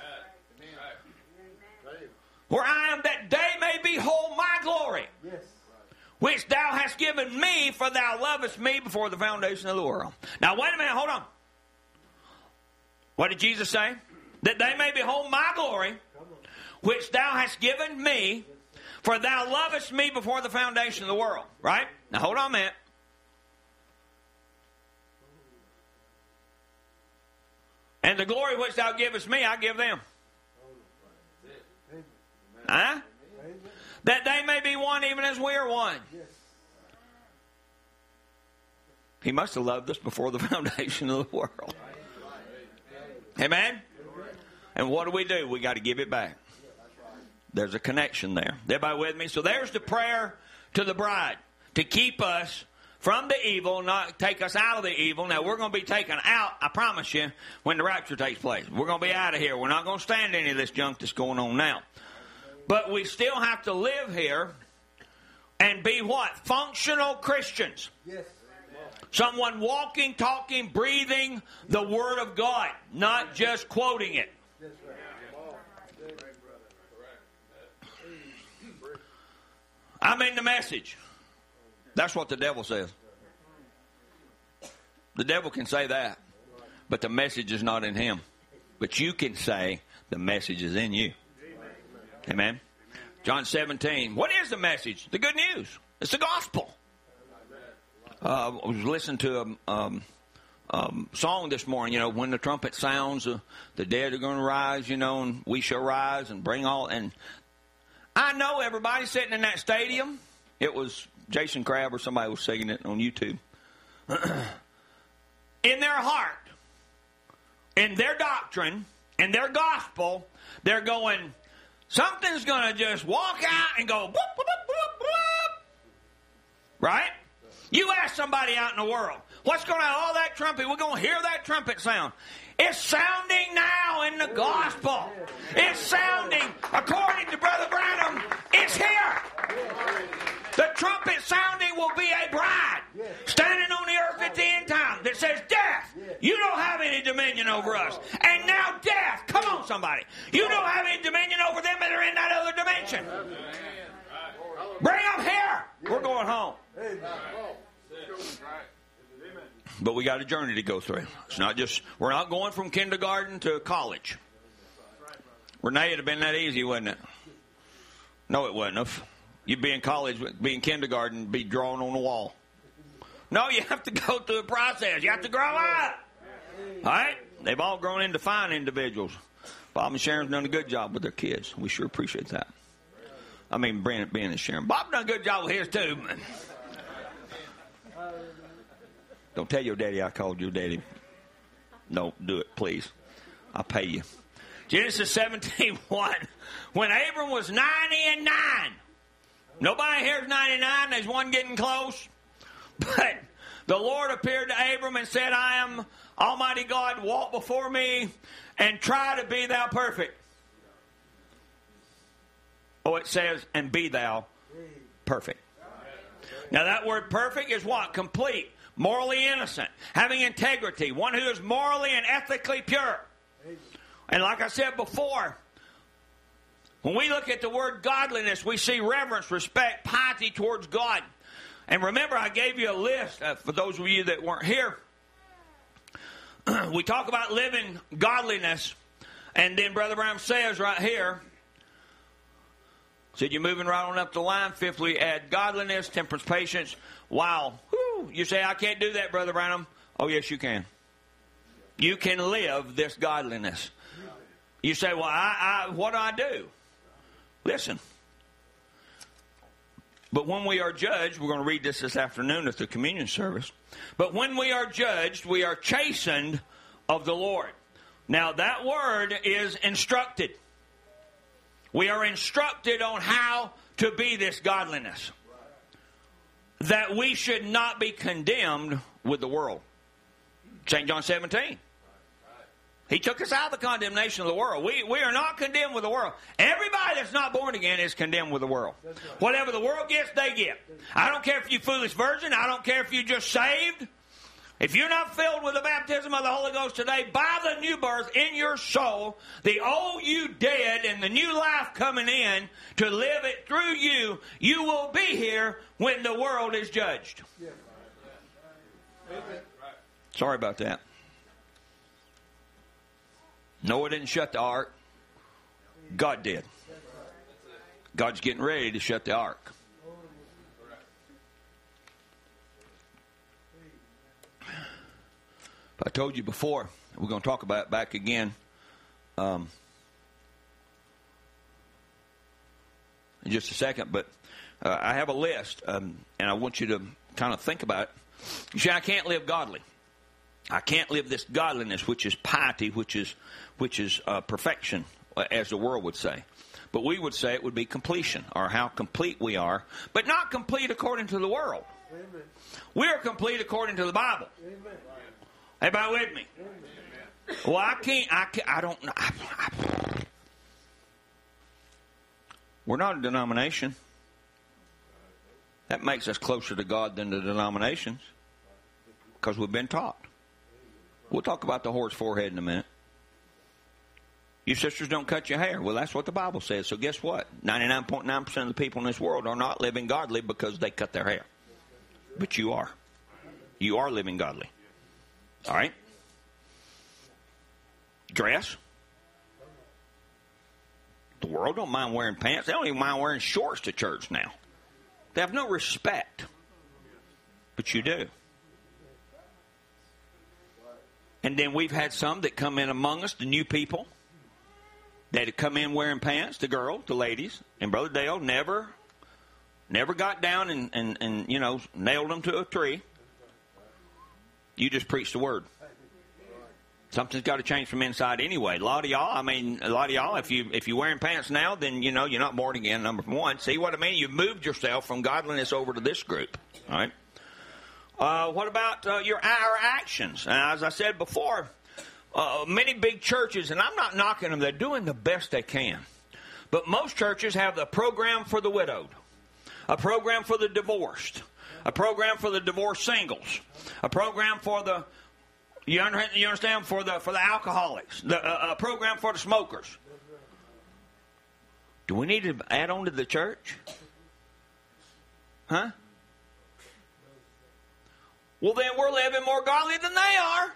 Where I am, that they may behold my glory. Which thou hast given me, for thou lovest me before the foundation of the world. Now, wait a minute. Hold on. What did Jesus say? That they may behold my glory, which thou hast given me, for thou lovest me before the foundation of the world. Right? Now, hold on a minute. And the glory which thou givest me, I give them. Huh? That they may be one even as we are one. He must have loved us before the foundation of the world. Amen? And what do? We got to give it back. There's a connection there. Everybody with me? So there's the prayer to the bride. To keep us from the evil, not take us out of the evil. Now, we're going to be taken out, I promise you, when the rapture takes place. We're going to be out of here. We're not going to stand any of this junk that's going on now. But we still have to live here and be what? Functional Christians. Yes. Someone walking, talking, breathing the Word of God, not just quoting it. I'm in the message. That's what the devil says. The devil can say that, but the message is not in him. But you can say the message is in you. Amen. John 17. What is the message? The good news. It's the gospel. I was listening to a song this morning, when the trumpet sounds, the dead are going to rise, and we shall rise and bring all. And I know everybody sitting in that stadium. It was Jason Crabb or somebody was singing it on YouTube. In their heart, in their doctrine, in their gospel, they're going, something's going to just walk out and go, whoop, whoop, whoop, whoop, whoop. Right? You ask somebody out in the world, what's going on? All that trumpet, we're going to hear that trumpet sound. It's sounding now in the gospel. It's sounding, according to Brother Branham, it's here. The trumpet sounding will be a bride standing on the earth at the end time that says, death, you don't have any dominion over us. And now death, come on somebody, you don't have any dominion over them that are in that other dimension. Bring them here. We're going home. But we got a journey to go through. It's not just, we're not going from kindergarten to college. Renee, it'd have been that easy, wouldn't it? No, it wouldn't have. You'd be in college, be in kindergarten, be drawn on the wall. No, you have to go through a process. You have to grow up. All right? They've all grown into fine individuals. Bob and Sharon's done a good job with their kids. We sure appreciate that. I mean, Brent and Sharon. Bob done a good job with his, too. Don't tell your daddy I called your daddy. Don't do it, please. I'll pay you. Genesis 17:1. When Abram was 99. Nobody here is 99. There's one getting close. But the Lord appeared to Abram and said, I am Almighty God. Walk before me and try to be thou perfect. Oh, it says, and be thou perfect. Now that word perfect is what? Complete. Morally innocent, having integrity, one who is morally and ethically pure. And like I said before, when we look at the word godliness, we see reverence, respect, piety towards God. And remember, I gave you a list for those of you that weren't here. We talk about living godliness, and then Brother Branham says right here, said you're moving right on up the line. Fifthly, add godliness, temperance, patience. Wow. Whew. You say, I can't do that, Brother Branham. Oh, yes, you can. You can live this godliness. You say, well, what do I do? Listen. But when we are judged, we're going to read this afternoon at the communion service. But when we are judged, we are chastened of the Lord. Now, that word is instructed. We are instructed on how to be this godliness. That we should not be condemned with the world. St. John 17. He took us out of the condemnation of the world. We are not condemned with the world. Everybody that's not born again is condemned with the world. Whatever the world gets, they get. I don't care if you're foolish virgin. I don't care if you're just saved. If you're not filled with the baptism of the Holy Ghost today, by the new birth in your soul, the old you dead and the new life coming in to live it through you, you will be here when the world is judged. Sorry about that. Noah didn't shut the ark. God did. God's getting ready to shut the ark. I told you before, We're going to talk about it back again in just a second. But I have a list, and I want you to kind of think about it. You say, I can't live godly. I can't live this godliness, which is piety, which is perfection, as the world would say. But we would say it would be completion, or how complete we are, but not complete according to the world. Amen. We are complete according to the Bible. Amen. Everybody with me? Amen. Well, I don't know. We're not a denomination. That makes us closer to God than the denominations, because we've been taught. We'll talk about the horse forehead in a minute. You sisters don't cut your hair. Well, that's what the Bible says. So guess what? 99.9% of the people in this world are not living godly because they cut their hair. But you are. You are living godly. All right? Dress. The world don't mind wearing pants. They don't even mind wearing shorts to church now. They have no respect. But you do. And then we've had some that come in among us, the new people, that had come in wearing pants, the girls, the ladies. And Brother Dale never got down and you know, nailed them to a tree. You just preached the word. Something's got to change from inside anyway. A lot of y'all, if you're wearing pants now, then, you know, you're not born again, number one. See what I mean? You've moved yourself from godliness over to this group. All right? What about our actions? As I said before, many big churches, and I'm not knocking them, they're doing the best they can. But most churches have a program for the widowed, a program for the divorced, a program for the divorced singles, a program for the, you understand, for the alcoholics, a program for the smokers. Do we need to add on to the church? Huh? Well, then we're living more godly than they are.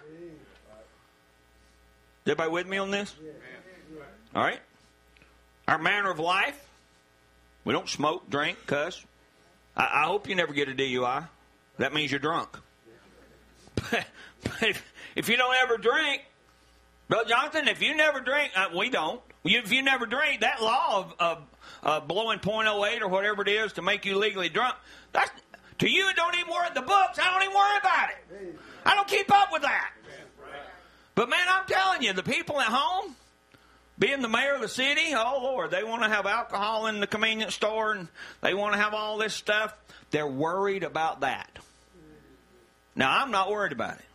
Is everybody with me on this? All right. Our manner of life. We don't smoke, drink, cuss. I hope you never get a DUI. That means you're drunk. But if you don't ever drink, Brother Jonathan, if you never drink, we don't. If you never drink, that law of blowing .08 or whatever it is to make you legally drunk, that's, to you it don't even worry the books. I don't even worry about it. I don't keep up with that. But man, I'm telling you, the people at home, being the mayor of the city, oh Lord, they want to have alcohol in the convenience store and they want to have all this stuff. They're worried about that. Now, I'm not worried about it.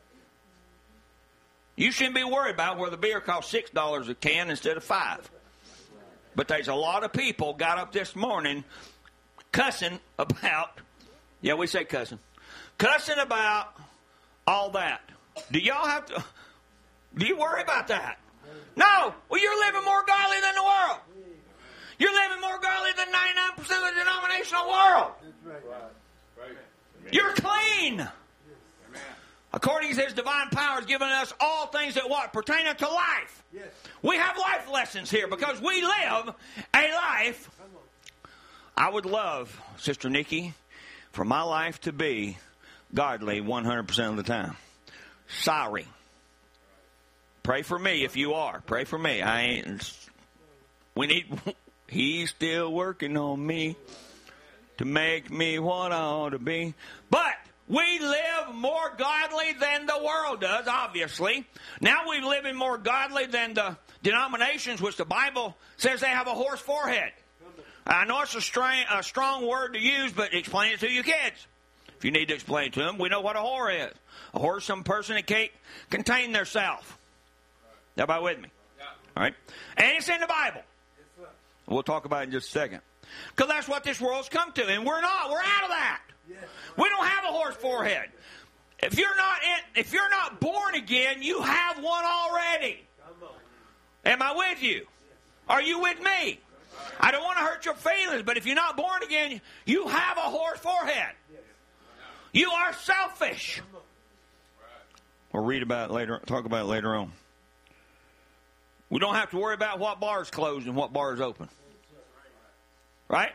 You shouldn't be worried about where the beer costs $6 a can instead of $5. But there's a lot of people got up this morning cussing about, yeah, we say cussing about all that. Do you worry about that? No. Well, you're living more godly than the world. You're living more godly than 99% of the denominational world. You're clean. According to His divine power, has given us all things that what? Pertain unto life. We have life lessons here because we live a life. I would love, Sister Nikki, for my life to be godly 100% of the time. Sorry. Pray for me if you are. Pray for me. He's still working on me to make me what I ought to be. But we live more godly than the world does, obviously. Now we live in more godly than the denominations, which the Bible says they have a horse forehead. I know it's a strong word to use, but explain it to your kids. If you need to explain it to them, we know what a whore is. A whore is some person that can't contain theirself. Everybody with me? All right? And it's in the Bible. We'll talk about it in just a second. Because that's what this world's come to. And we're not. We're out of that. We don't have a horse forehead. If you're not born again, you have one already. Am I with you? Are you with me? I don't want to hurt your feelings, but if you're not born again, you have a horse forehead. You are selfish. We'll read about it later, talk about it later on. We don't have to worry about what bar's closed and what bar's open. Right?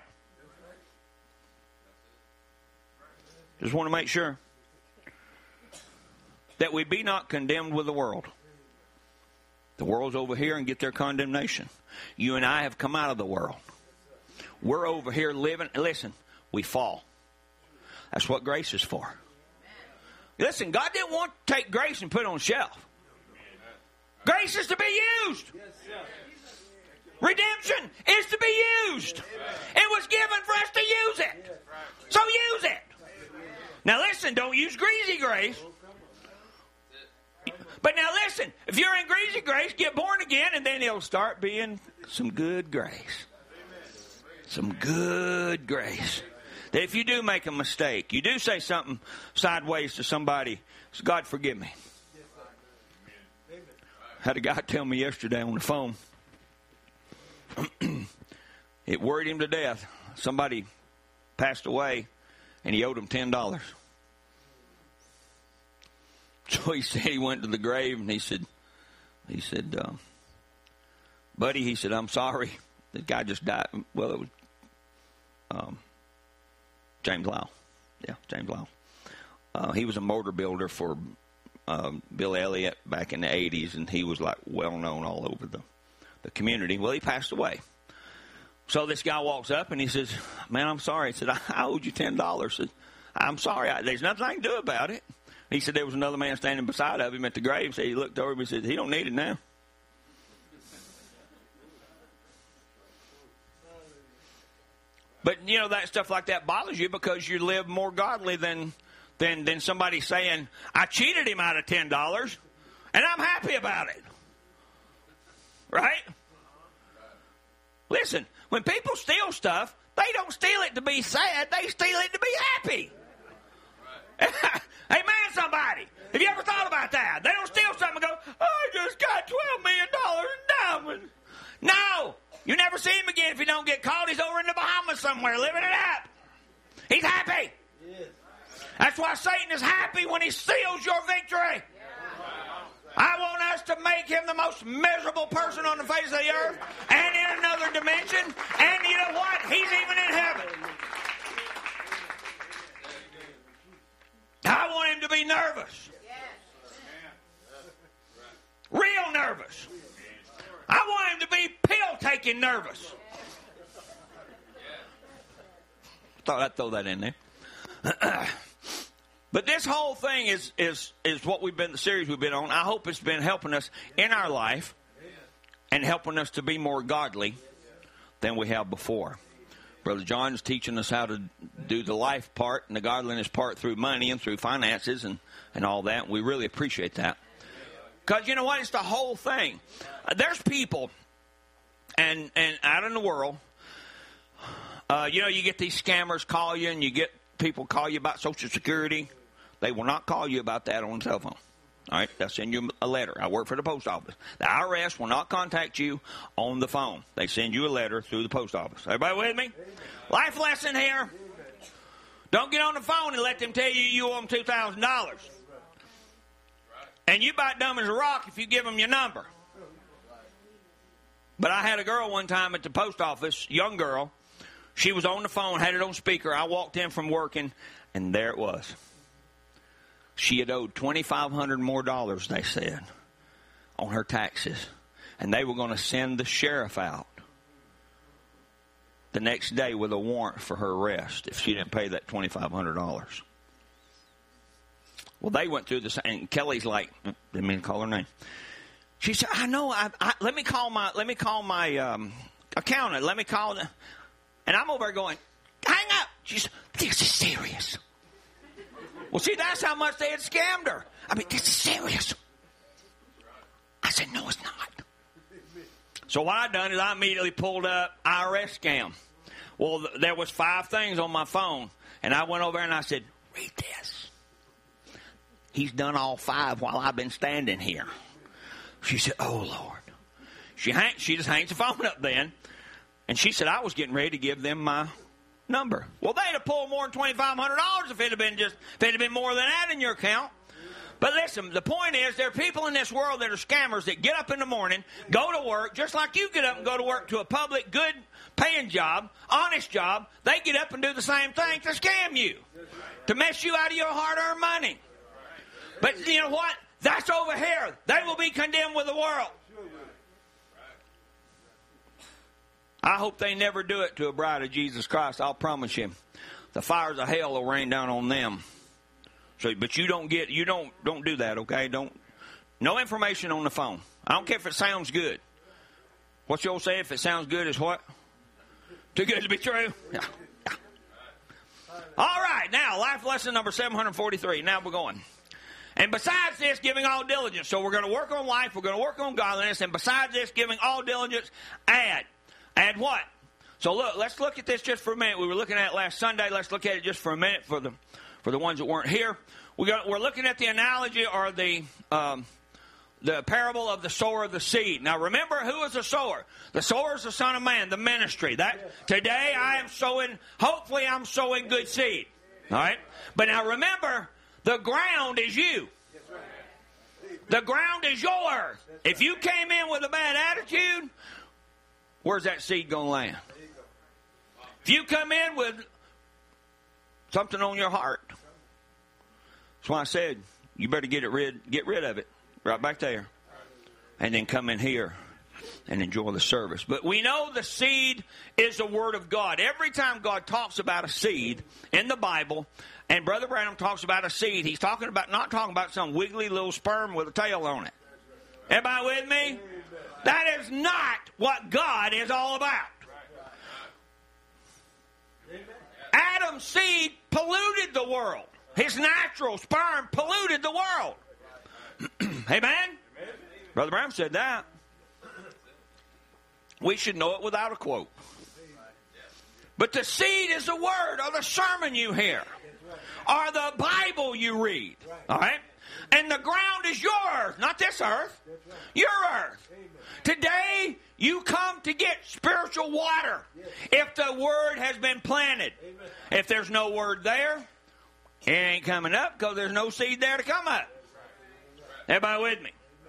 Just want to make sure. that we be not condemned with the world. The world's over here and get their condemnation. You and I have come out of the world. We're over here living. Listen, we fall. That's what grace is for. Listen, God didn't want to take grace and put it on the shelf. Grace is to be used. Redemption is to be used. It was given for us to use it. So use it. Now listen, don't use greasy grace. But now listen, if you're in greasy grace, get born again, and then it'll start being some good grace. Some good grace. That if you do make a mistake, you do say something sideways to somebody, say, God, forgive me. Had a guy tell me yesterday on the phone, it worried him to death. Somebody passed away, and he owed him $10. So he said he went to the grave, and he said, buddy, he said, I'm sorry. The guy just died. Well, it was James Lau. Yeah, James Lau. He was a motor builder for Bill Elliott back in the 80s, and he was like well known all over the community. Well, he passed away. So this guy walks up, and he says, man, I'm sorry. He said, I owed you $10. He said, I'm sorry. There's nothing I can do about it. He said there was another man standing beside of him at the grave. So he looked over him and said, he don't need it now. But, you know, that stuff like that bothers you because you live more godly than somebody saying, I cheated him out of $10, and I'm happy about it. Right? Listen, when people steal stuff, they don't steal it to be sad. They steal it to be happy. Amen, somebody. Have you ever thought about that? They don't steal something and go, I just got $12 million in diamonds. No. You never see him again if he don't get caught. He's over in the Bahamas somewhere living it up. He's happy. Yes. That's why Satan is happy when he steals your victory. I want us to make him the most miserable person on the face of the earth and in another dimension. And you know what? He's even in heaven. I want him to be nervous. Real nervous. I want him to be pill-taking nervous. Thought I'd throw that in there. But this whole thing is what we've been, the series we've been on. I hope it's been helping us in our life and helping us to be more godly than we have before. Brother John is teaching us how to do the life part and the godliness part through money and through finances and all that. We really appreciate that. Because you know what? It's the whole thing. There's people and out in the world, you get these scammers call you and you get people call you about Social Security. They will not call you about that on the cell phone. All right? They'll send you a letter. I work for the post office. The IRS will not contact you on the phone. They send you a letter through the post office. Everybody with me? Life lesson here. Don't get on the phone and let them tell you owe them $2,000. And you about dumb as a rock if you give them your number. But I had a girl one time at the post office, young girl. She was on the phone, had it on speaker. I walked in from working, and there it was. She had owed $2,500 more, they said, on her taxes. And they were going to send the sheriff out the next day with a warrant for her arrest if she didn't pay that $2,500. Well, they went through this, and Kelly's like, didn't mean to call her name. She said, I know, let me call my accountant. Let me call the... And I'm over there going, hang up. She said, this is serious. Well, see, that's how much they had scammed her. I mean, this is serious. I said, no, it's not. So what I done is I immediately pulled up IRS scam. Well, there was 5 things on my phone. And I went over there and I said, read this. He's done all 5 while I've been standing here. She said, oh, Lord. She just hangs the phone up then. And she said, I was getting ready to give them my number. Well, they'd have pulled more than $2,500 if it had been more than that in your account. But listen, the point is there are people in this world that are scammers that get up in the morning, go to work, just like you get up and go to work to a public, good paying job, honest job. They get up and do the same thing to scam you, to mess you out of your hard-earned money. But you know what? That's over here. They will be condemned with the world. I hope they never do it to a bride of Jesus Christ. I'll promise you. The fires of hell will rain down on them. So, but you don't do that, okay? No information on the phone. I don't care if it sounds good. What's your old say? If it sounds good, is what? Too good to be true? Yeah. All right, now, life lesson number 743. Now we're going. And besides this, giving all diligence. So we're going to work on life, we're going to work on godliness, and besides this, giving all diligence, add. Add what? So look, let's look at this just for a minute. We were looking at it last Sunday. Let's look at it just for a minute for the ones that weren't here. We're looking at the analogy or the parable of the sower of the seed. Now remember, who is the sower? The sower is the Son of Man, the ministry. Today I am sowing, hopefully I'm sowing good seed. All right? But now remember, the ground is you. The ground is yours. If you came in with a bad attitude, where's that seed going to land? If you come in with something on your heart, that's why I said you better get rid of it right back there, and then come in here and enjoy the service. But we know the seed is the Word of God. Every time God talks about a seed in the Bible, and Brother Branham talks about a seed, he's not talking about some wiggly little sperm with a tail on it. Everybody with me? That is not what God is all about. Adam's seed polluted the world. His natural sperm polluted the world. Amen? Brother Branham said that. We should know it without a quote. But the seed is the word or the sermon you hear or the Bible you read. All right? And the ground is yours, not this earth. Your earth. Today, you come to get spiritual water if the word has been planted. If there's no word there, it ain't coming up because there's no seed there to come up. Everybody with me?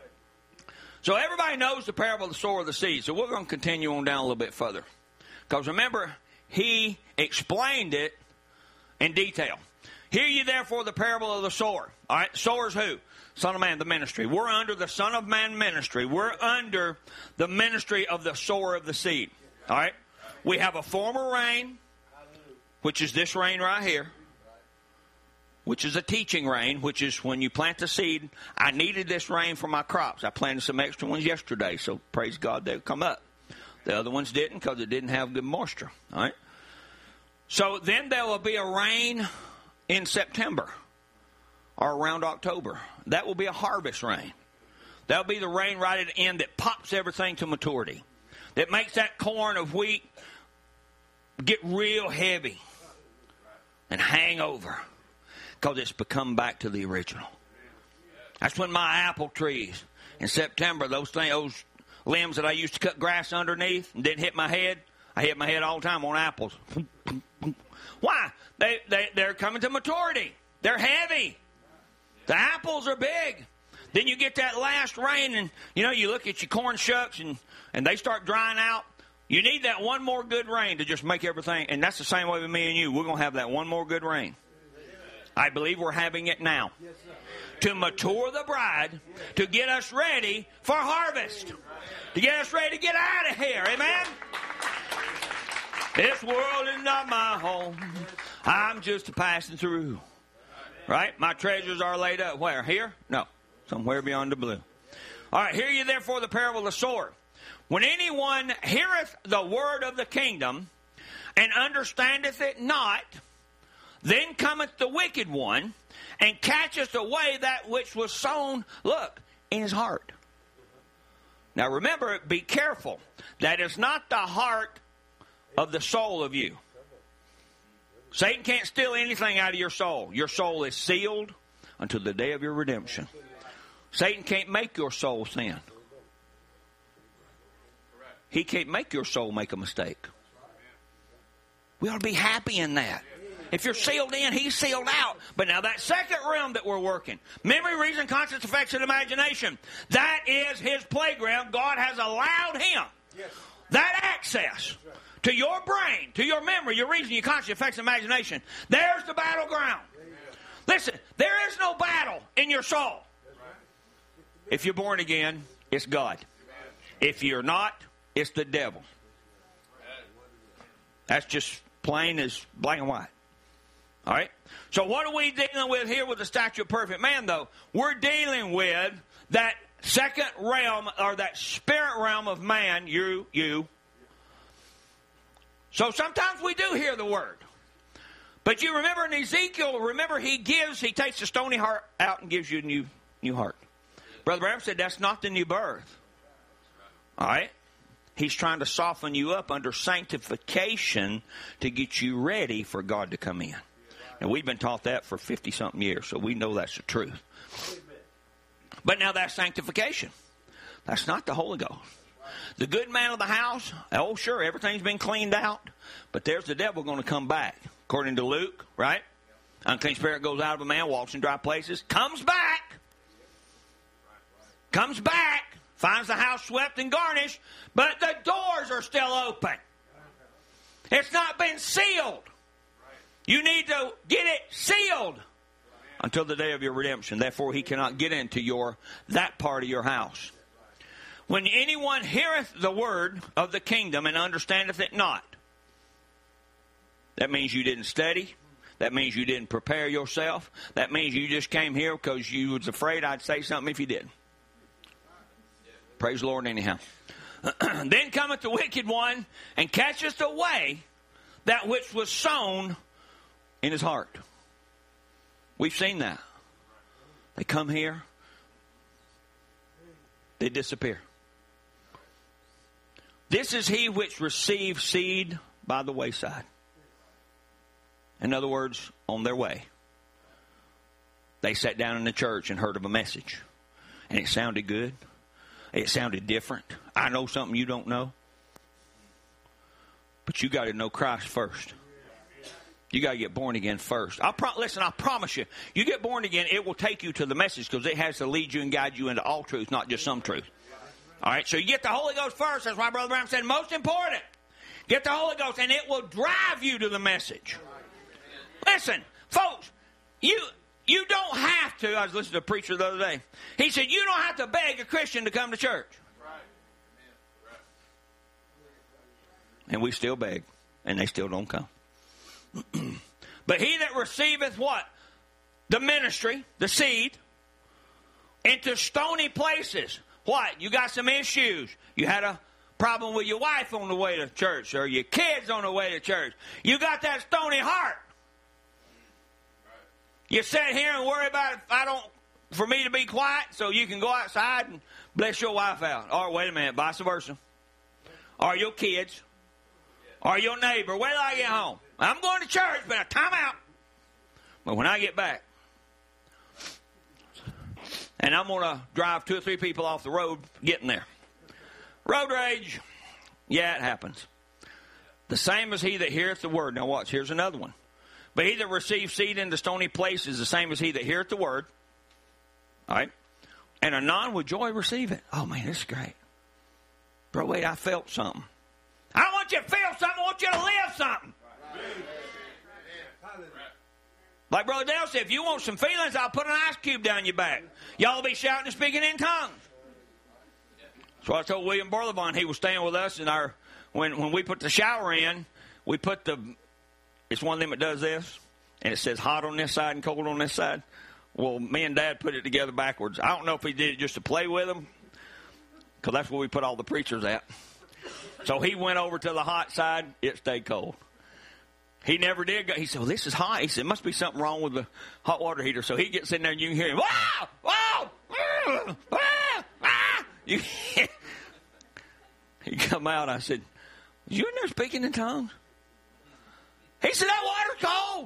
So everybody knows the parable of the sower of the seed. So we're going to continue on down a little bit further. Because remember, he explained it in detail. Hear ye therefore the parable of the sower. All right, sower's who? Son of Man, the ministry. We're under the Son of Man ministry. We're under the ministry of the sower of the seed. All right? We have a former rain, which is this rain right here, which is a teaching rain, which is when you plant the seed. I needed this rain for my crops. I planted some extra ones yesterday, so praise God they'll come up. The other ones didn't because it didn't have good moisture. All right? So then there will be a rain in September or around October. That will be a harvest rain. That will be the rain right at the end that pops everything to maturity. That makes that corn of wheat get real heavy and hang over because it's become back to the original. That's when my apple trees in September, those limbs that I used to cut grass underneath and didn't hit my head, I hit my head all the time on apples. Why? They're coming to maturity. They're heavy. The apples are big. Then you get that last rain and, you look at your corn shucks and they start drying out. You need that one more good rain to just make everything. And that's the same way with me and you. We're going to have that one more good rain. I believe we're having it now. To mature the bride, to get us ready for harvest. To get us ready to get out of here. Amen? This world is not my home. I'm just passing through. Right? My treasures are laid up. Where? Here? No. Somewhere beyond the blue. All right. Hear ye therefore the parable of the sower. When anyone heareth the word of the kingdom and understandeth it not, then cometh the wicked one and catcheth away that which was sown, look, in his heart. Now remember, be careful. That is not the heart of the soul of you. Satan can't steal anything out of your soul. Your soul is sealed until the day of your redemption. Satan can't make your soul sin. He can't make your soul make a mistake. We ought to be happy in that. If you're sealed in, he's sealed out. But now that second realm that we're working, memory, reason, conscience, affection, imagination, that is his playground. God has allowed him that access to your brain, to your memory, your reason, your conscience, affection, imagination. There's the battleground. Listen, there is no battle in your soul. If you're born again, it's God. If you're not, it's the devil. That's just plain as black and white. All right? So what are we dealing with here with the statue of perfect man, though? We're dealing with that second realm, or that spirit realm of man, you. So sometimes we do hear the word. But you remember in Ezekiel, he takes the stony heart out and gives you a new heart. Brother Branham said that's not the new birth. All right? He's trying to soften you up under sanctification to get you ready for God to come in. And we've been taught that for 50-something years, so we know that's the truth. But now that's sanctification. That's not the Holy Ghost. The good man of the house, oh sure, everything's been cleaned out, but there's the devil going to come back. According to Luke, right? Unclean spirit goes out of a man, walks in dry places, comes back, finds the house swept and garnished, but the doors are still open. It's not been sealed. You need to get it sealed until the day of your redemption. Therefore, he cannot get into that part of your house. When anyone heareth the word of the kingdom and understandeth it not, that means you didn't study. That means you didn't prepare yourself. That means you just came here because you was afraid I'd say something if you didn't. Praise the Lord anyhow. Then cometh the wicked one and catcheth away that which was sown in his heart. We've seen that. They come here. They disappear. This is he which received seed by the wayside. In other words, on their way. They sat down in the church and heard of a message. And it sounded good. It sounded different. I know something you don't know. But you got to know Christ first. You got to get born again first. Listen, I promise you, you get born again, it will take you to the message because it has to lead you and guide you into all truth, not just some truth. All right, so you get the Holy Ghost first. That's why Brother Branham said most important. Get the Holy Ghost and it will drive you to the message. Listen, folks, you don't have to. I was listening to a preacher the other day. He said, you don't have to beg a Christian to come to church. And we still beg, and they still don't come. But he that receiveth what? The ministry, the seed, into stony places. What? You got some issues. You had a problem with your wife on the way to church, or your kids on the way to church. You got that stony heart. You sit here and worry about for me to be quiet so you can go outside and bless your wife out. Or wait a minute, vice versa. Or your kids. Or your neighbor. Wait till I get home. I'm going to church, but time out. But when I get back, and I'm going to drive 2 or 3 people off the road getting there. Road rage. Yeah, it happens. The same as he that heareth the word. Now watch, here's another one. But he that receives seed into stony places is the same as he that heareth the word. All right? And anon with joy receive it. Oh, man, this is great. Bro, wait, I felt something. I don't want you to feel something. I want you to live something. Like Brother Dale said, if you want some feelings, I'll put an ice cube down your back. Y'all will be shouting and speaking in tongues. So I told William Borlevon, he was staying with us, and when we put the shower in, we put it's one of them that does this, and it says hot on this side and cold on this side. Well, me and Dad put it together backwards. I don't know if he did it just to play with them, because that's where we put all the preachers at. So he went over to the hot side. It stayed cold. He never did go. He said, well, this is hot. He said, must be something wrong with the hot water heater. So he gets in there and you can hear him, wow, wow, he come out. I said, you in there speaking in tongues? He said, that water's cold.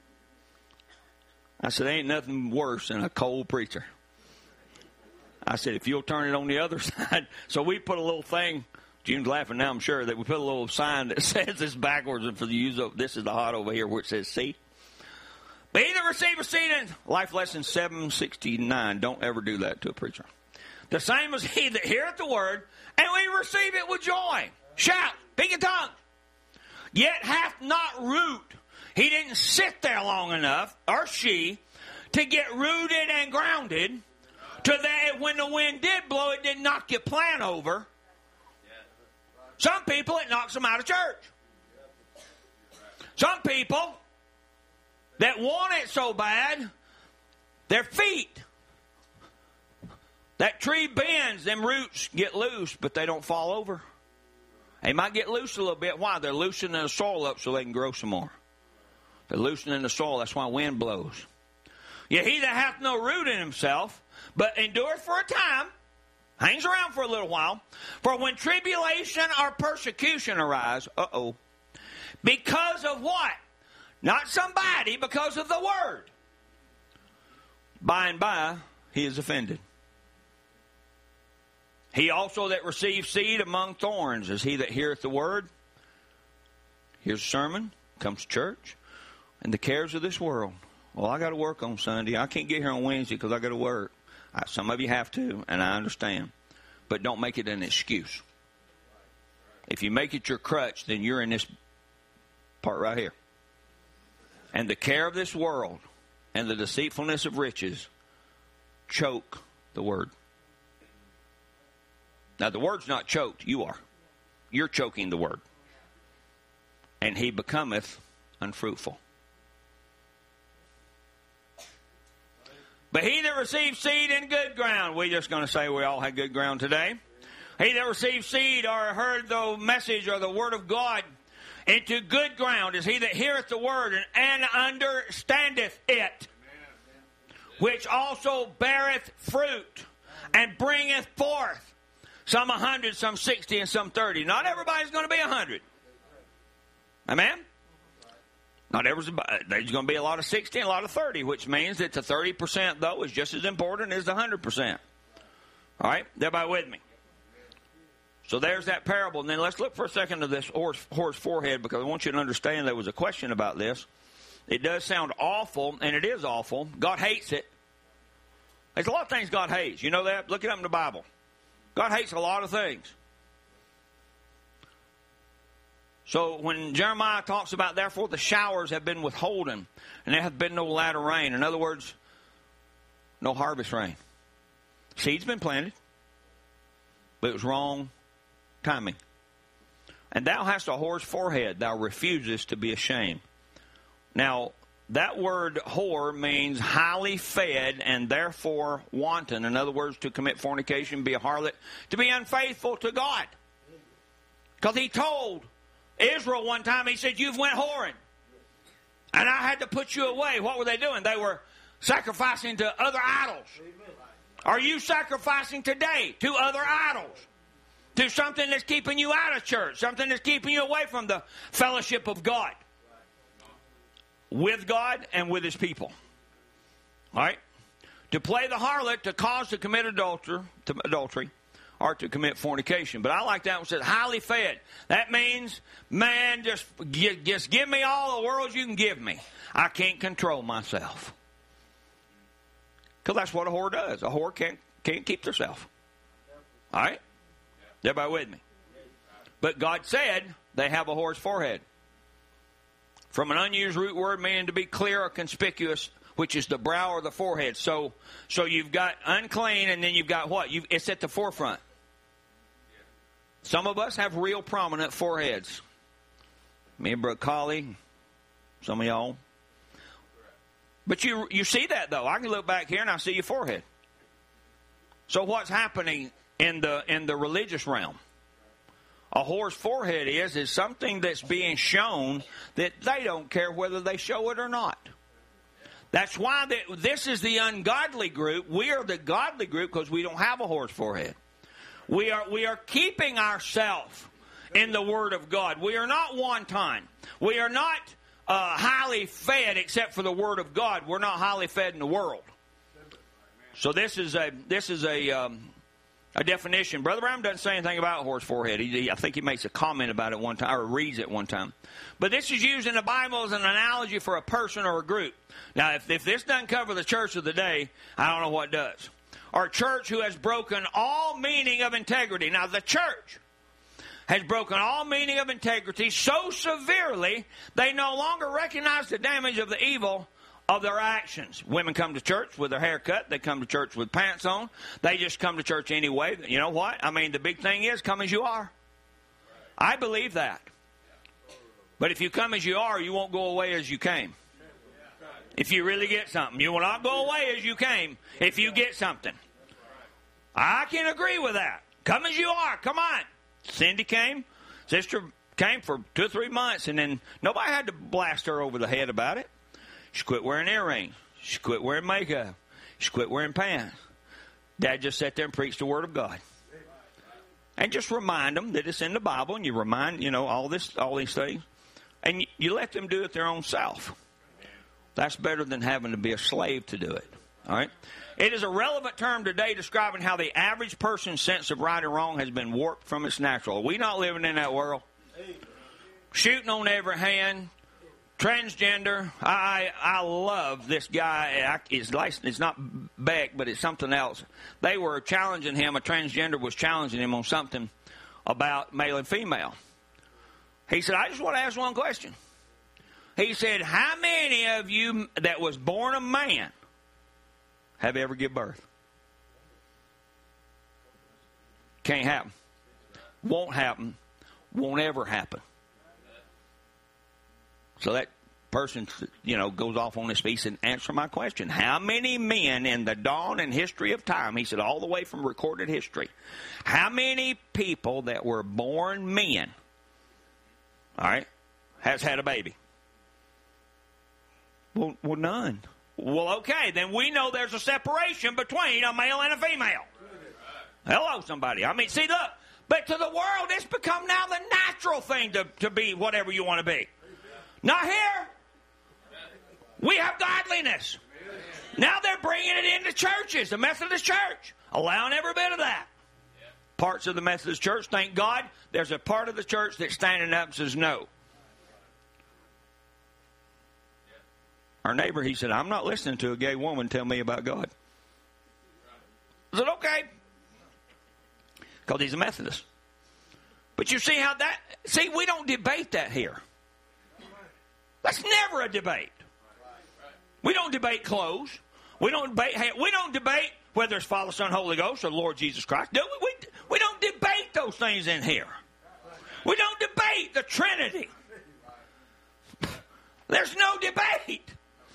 I said, ain't nothing worse than a cold preacher. I said, if you'll turn it on the other side. So we put a little thing. June's laughing now, I'm sure, that we put a little sign that says this backwards, and for the use of this is the hot over here where it says seed. But he that receiveth seed in Life Lesson 769. Don't ever do that to a preacher. The same as he that heareth the word, and we receive it with joy. Shout, speak in tongues. Yet hath not root. He didn't sit there long enough, or she, to get rooted and grounded to that when the wind did blow, it didn't knock your plant over. Some people, it knocks them out of church. Some people that want it so bad, their feet, that tree bends, them roots get loose, but they don't fall over. They might get loose a little bit. Why? They're loosening the soil up so they can grow some more. They're loosening the soil. That's why wind blows. Yet he that hath no root in himself, but endureth for a time, hangs around for a little while, for when tribulation or persecution arise, because of what? Not somebody, because of the word. By and by, he is offended. He also that receives seed among thorns is he that heareth the word, hears a sermon, comes to church, and the cares of this world. Well, I got to work on Sunday. I can't get here on Wednesday because I got to work. Some of you have to, and I understand. But don't make it an excuse. If you make it your crutch, then you're in this part right here. And the care of this world and the deceitfulness of riches choke the word. Now, the word's not choked. You are. You're choking the word. And he becometh unfruitful. But he that receives seed in good ground, we're just going to say we all had good ground today. He that receives seed or heard the message or the word of God into good ground is he that heareth the word and understandeth it, which also beareth fruit and bringeth forth some 100, some 60, and some 30. Not everybody's going to be 100. Amen? Not everybody. There's going to be a lot of 60 and a lot of 30, which means that the 30%, though, is just as important as the 100%. All right? Everybody with me? So there's that parable. And then let's look for a second at this horse forehead, because I want you to understand there was a question about this. It does sound awful, and it is awful. God hates it. There's a lot of things God hates. You know that? Look it up in the Bible. God hates a lot of things. So when Jeremiah talks about, therefore the showers have been withholden, and there hath been no latter rain. In other words, no harvest rain. Seed's been planted, but it was wrong timing. And thou hast a whore's forehead, thou refusest to be ashamed. Now, that word whore means highly fed and therefore wanton. In other words, to commit fornication, be a harlot, to be unfaithful to God. Because he told Israel one time, he said, you've went whoring. And I had to put you away. What were they doing? They were sacrificing to other idols. Are you sacrificing today to other idols? To something that's keeping you out of church, something that's keeping you away from the fellowship of God. With God and with his people. All right? To play the harlot, to cause to commit adultery, or to commit fornication. But I like that one. It says highly fed. That means, man, just give me all the world you can give me. I can't control myself. Because that's what a whore does. A whore can't keep herself. All right? Everybody with me? But God said they have a whore's forehead. From an unused root word meaning to be clear or conspicuous, which is the brow or the forehead. So you've got unclean, and then you've got what? It's at the forefront. Some of us have real prominent foreheads. Me and Brother Collie, some of y'all. But you see that, though. I can look back here and I see your forehead. So what's happening in the religious realm? A whore's forehead is something that's being shown that they don't care whether they show it or not. That's why this is the ungodly group. We are the godly group because we don't have a whore's forehead. We are keeping ourselves in the Word of God. We are not wanton. We are not highly fed except for the Word of God. We're not highly fed in the world. So this is a definition. Brother Brown doesn't say anything about a whore's forehead. I think he makes a comment about it one time, or reads it one time. But this is used in the Bible as an analogy for a person or a group. Now, if this doesn't cover the church of the day, I don't know what does. Or a church who has broken all meaning of integrity. Now, the church has broken all meaning of integrity so severely they no longer recognize the damage of the evil of their actions. Women come to church with their hair cut. They come to church with pants on. They just come to church anyway. You know what? I mean, the big thing is come as you are. I believe that. But if you come as you are, you won't go away as you came. If you really get something. You will not go away as you came if you get something. I can agree with that. Come as you are. Come on. Cindy came. Sister came for 2 or 3 months, and then nobody had to blast her over the head about it. She quit wearing earrings. She quit wearing makeup. She quit wearing pants. Dad just sat there and preached the Word of God. And just remind them that it's in the Bible, and you remind, all these things. And you let them do it their own self. That's better than having to be a slave to do it. All right? It is a relevant term today describing how the average person's sense of right and wrong has been warped from its natural. Are we not living in that world? Shooting on every hand. Transgender. I love this guy. It's not Beck, but it's something else. They were challenging him. A transgender was challenging him on something about male and female. He said, I just want to ask one question. He said, how many of you that was born a man have ever given birth? Can't happen. Won't happen. Won't ever happen. So that person, goes off on his piece and answer my question. How many men in the dawn and history of time, he said all the way from recorded history, how many people that were born men, all right, has had a baby? Well, none. Well, okay, then we know there's a separation between a male and a female. Hello, somebody. I mean, see, look, but to the world, it's become now the natural thing to be whatever you want to be. Not here. We have godliness. Now they're bringing it into churches, the Methodist Church, allowing every bit of that. Parts of the Methodist Church, thank God, there's a part of the church that's standing up and says no. Our neighbor, he said, I'm not listening to a gay woman tell me about God. I said, okay. Because he's a Methodist. But you see we don't debate that here. That's never a debate. We don't debate clothes. We don't debate whether it's Father, Son, Holy Ghost or Lord Jesus Christ. We don't debate those things in here. We don't debate the Trinity. There's no debate.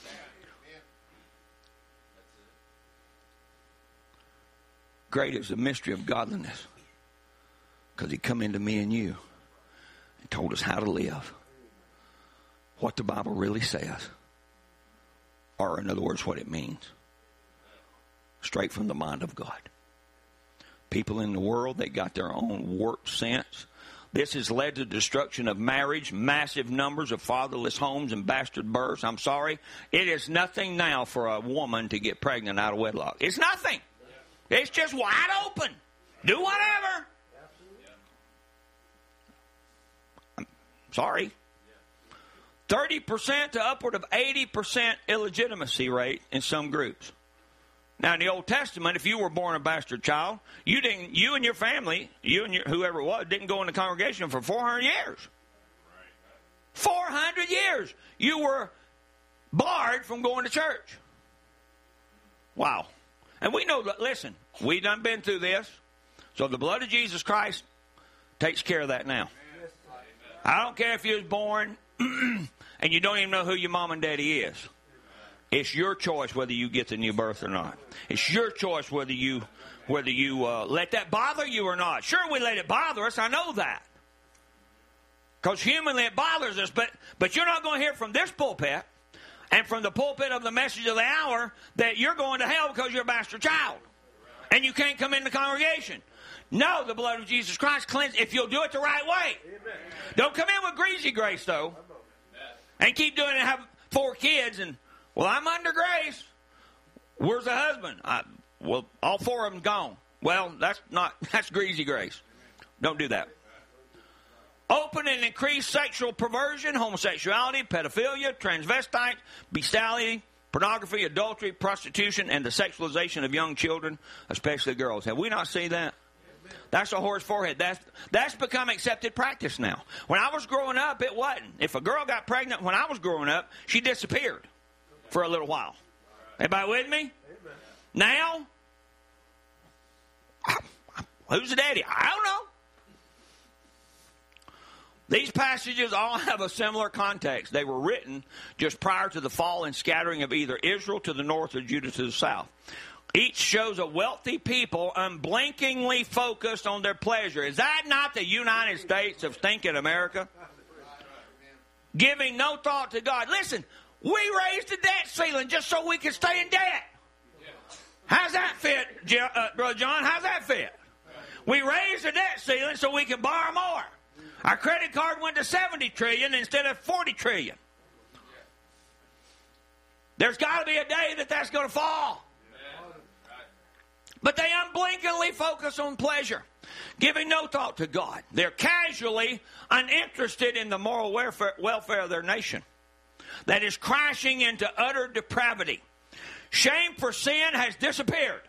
Great is the mystery of godliness. Because he come into me and you and told us how to live. What the Bible really says. Or in other words, what it means. Straight from the mind of God. People in the world, they got their own warped sense. This has led to the destruction of marriage, massive numbers of fatherless homes and bastard births. I'm sorry. It is nothing now for a woman to get pregnant out of wedlock. It's nothing. It's just wide open. Do whatever. I'm sorry. 30% to upward of 80% illegitimacy rate in some groups. Now, in the Old Testament, if you were born a bastard child, you and your family, whoever it was, didn't go in the congregation for 400 years. 400 years. You were barred from going to church. Wow. And we know that, listen, we done been through this. So the blood of Jesus Christ takes care of that now. I don't care if you was born and you don't even know who your mom and daddy is. It's your choice whether you get the new birth or not. It's your choice whether you let that bother you or not. Sure, we let it bother us. I know that. Because humanly it bothers us. But you're not going to hear from this pulpit and from the pulpit of the message of the hour that you're going to hell because you're a bastard child. And you can't come in the congregation. No, the blood of Jesus Christ cleanses if you'll do it the right way. Amen. Don't come in with greasy grace, though. And keep doing it and have 4 kids and, well, I'm under grace. Where's the husband? Well, all 4 of them gone. Well, that's greasy grace. Don't do that. Open and increased sexual perversion, homosexuality, pedophilia, transvestite, bestiality, pornography, adultery, prostitution, and the sexualization of young children, especially girls. Have we not seen that? That's a whore's forehead. That's become accepted practice now. When I was growing up, it wasn't. If a girl got pregnant when I was growing up, she disappeared. for a little while. Everybody with me? Amen. Now, who's the daddy? I don't know. These passages all have a similar context. They were written just prior to the fall and scattering of either Israel to the north or Judah to the south. Each shows a wealthy people unblinkingly focused on their pleasure. Is that not the United States of stinking America? Giving no thought to God. Listen, we raised the debt ceiling just so we could stay in debt. How's that fit, Brother John? How's that fit? We raised the debt ceiling so we can borrow more. Our credit card went to 70 trillion instead of 40 trillion. There's got to be a day that that's going to fall. But they unblinkingly focus on pleasure, giving no thought to God. They're casually uninterested in the moral welfare of their nation that is crashing into utter depravity. Shame for sin has disappeared.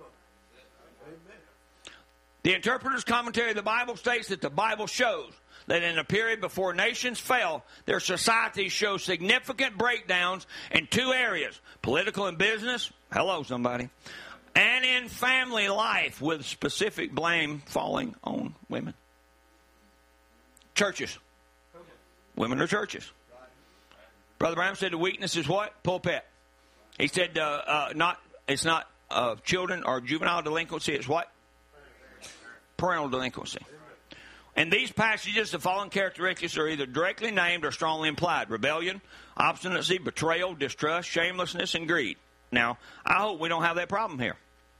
The Interpreter's Commentary of the Bible states that the Bible shows that in a period before nations fell, their societies show significant breakdowns in two areas, political and business, hello somebody, and in family life, with specific blame falling on women. Churches. Women are churches. Brother Brown said the weakness is what? Pulpit. He said it's not children or juvenile delinquency, it's what? Parental delinquency. In these passages, the following characteristics are either directly named or strongly implied: rebellion, obstinacy, betrayal, distrust, shamelessness, and greed. Now, I hope we don't have that problem here.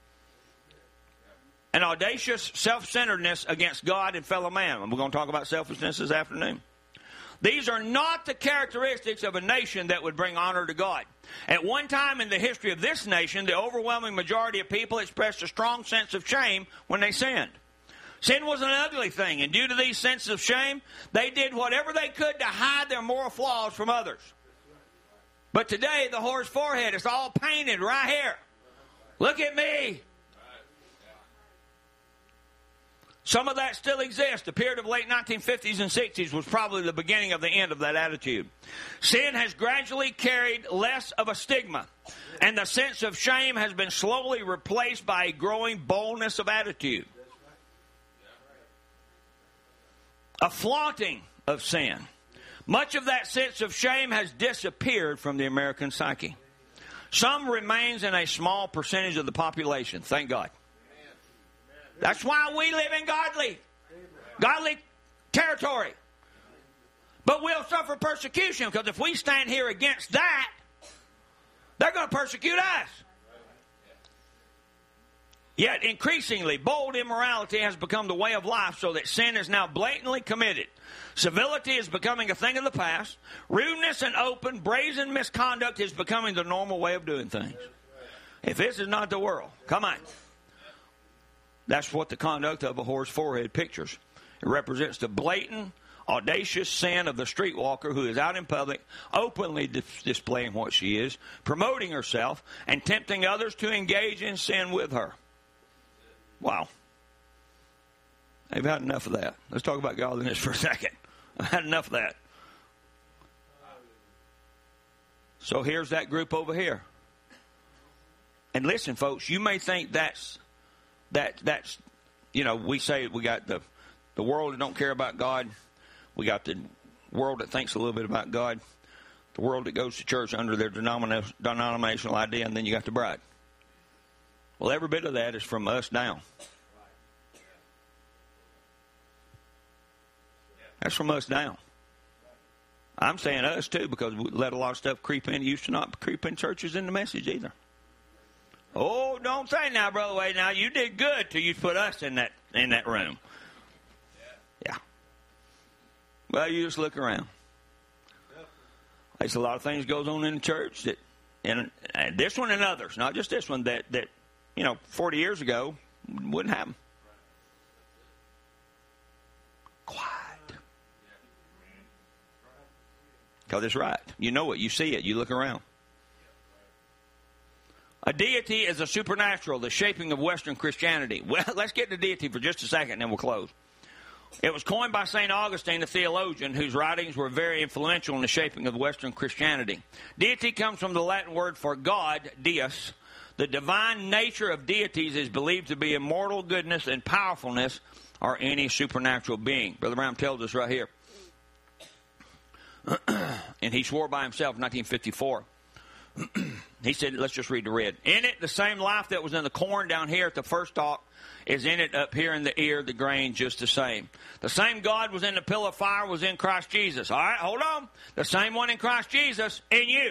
An audacious self-centeredness against God and fellow man. And we're going to talk about selfishness this afternoon. These are not the characteristics of a nation that would bring honor to God. At one time in the history of this nation, the overwhelming majority of people expressed a strong sense of shame when they sinned. Sin was an ugly thing, and due to these senses of shame, they did whatever they could to hide their moral flaws from others. But today, the whore's forehead is all painted right here. Look at me. Some of that still exists. The period of late 1950s and 60s was probably the beginning of the end of that attitude. Sin has gradually carried less of a stigma, and the sense of shame has been slowly replaced by a growing boldness of attitude. A flaunting of sin. Much of that sense of shame has disappeared from the American psyche. Some remains in a small percentage of the population, thank God. That's why we live in godly territory. But we'll suffer persecution, because if we stand here against that, they're going to persecute us. Yet increasingly, bold immorality has become the way of life, so that sin is now blatantly committed. Civility is becoming a thing of the past. Rudeness and open, brazen misconduct is becoming the normal way of doing things. If this is not the world, come on. That's what the conduct of a whore's forehead pictures. It represents the blatant, audacious sin of the streetwalker who is out in public, openly displaying what she is, promoting herself, and tempting others to engage in sin with her. Wow. I've had enough of that. Let's talk about godliness for a second. I've had enough of that. So here's that group over here. And listen, folks, you may think that's we say we got the world that don't care about God. We got the world that thinks a little bit about God. The world that goes to church under their denominational idea, and then you got the bride. Well, every bit of that is from us down. That's from us down. I'm saying us too, because we let a lot of stuff creep in. It used to not creep in churches in the message either. Oh, don't say now, Brother Wade. Now, you did good till you put us in that room. Yeah. Well, you just look around. There's a lot of things goes on in the church that, and this one and others, not just this one, that 40 years ago wouldn't happen. Quiet. Because it's right. You know it. You see it. You look around. A deity is a supernatural, the shaping of Western Christianity. Well, let's get to deity for just a second, and then we'll close. It was coined by St. Augustine, a theologian whose writings were very influential in the shaping of Western Christianity. Deity comes from the Latin word for God, deus. The divine nature of deities is believed to be immortal goodness and powerfulness, or any supernatural being. Brother Brown tells us right here. And he swore by himself in 1954. He said, let's just read the red. In it, the same life that was in the corn down here at the first stalk is in it up here in the ear, the grain, just the same. The same God was in the pillar of fire, was in Christ Jesus. All right, hold on. The same one in Christ Jesus in you.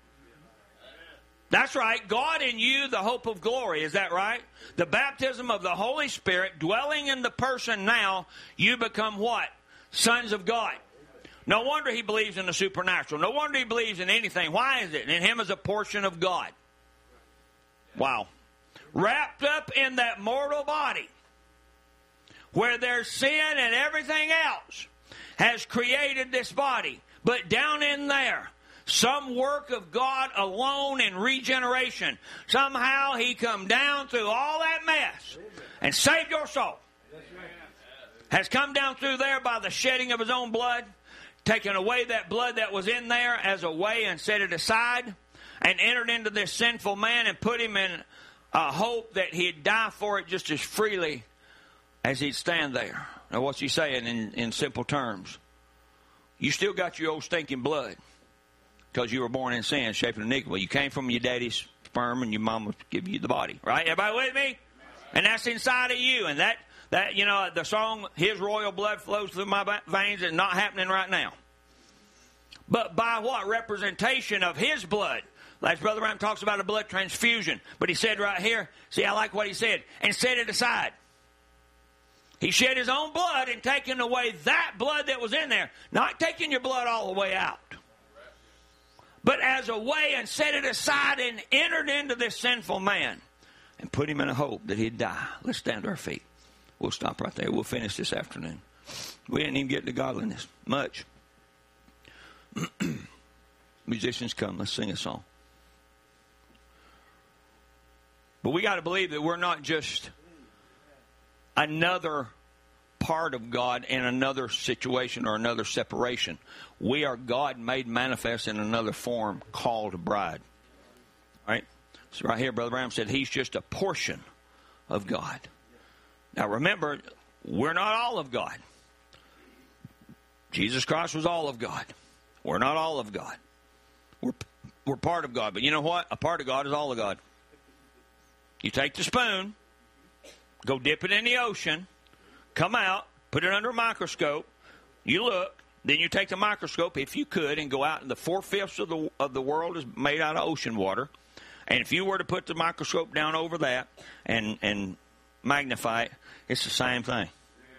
That's right. God in you, the hope of glory. Is that right? The baptism of the Holy Spirit dwelling in the person now, you become what? Sons of God. No wonder he believes in the supernatural. No wonder he believes in anything. Why is it? In him is a portion of God. Wow. Wrapped up in that mortal body, where there's sin and everything else, has created this body. But down in there, some work of God alone in regeneration. Somehow he come down through all that mess and saved your soul. Has come down through there by the shedding of his own blood, taken away that blood that was in there as a way and set it aside, and entered into this sinful man and put him in a hope that he'd die for it just as freely as he'd stand there. Now what's he saying in simple terms? You still got your old stinking blood because you were born in sin, shaped in iniquity. You came from your daddy's sperm and your mama gave you the body. Right? Everybody with me? And that's inside of you. And that the song, His Royal Blood Flows Through My Veins, is not happening right now. But by what? Representation of His blood. Like Brother Brown talks about a blood transfusion. But he said right here, see, I like what he said, and set it aside. He shed his own blood and taken away that blood that was in there. Not taking your blood all the way out. But as a way, and set it aside and entered into this sinful man and put him in a hope that he'd die. Let's stand to our feet. We'll stop right there. We'll finish this afternoon. We didn't even get to godliness much. Musicians, come. Let's sing a song. But we got to believe that we're not just another part of God in another situation or another separation. We are God made manifest in another form called a bride. All right? So right here, Brother Brown said he's just a portion of God. Now remember, we're not all of God. Jesus Christ was all of God. We're not all of God. We're part of God. But you know what? A part of God is all of God. You take the spoon, go dip it in the ocean, come out, put it under a microscope, you look, then you take the microscope, if you could, and go out, and the 4/5 of the world is made out of ocean water. And if you were to put the microscope down over that and magnify it, it's the same thing.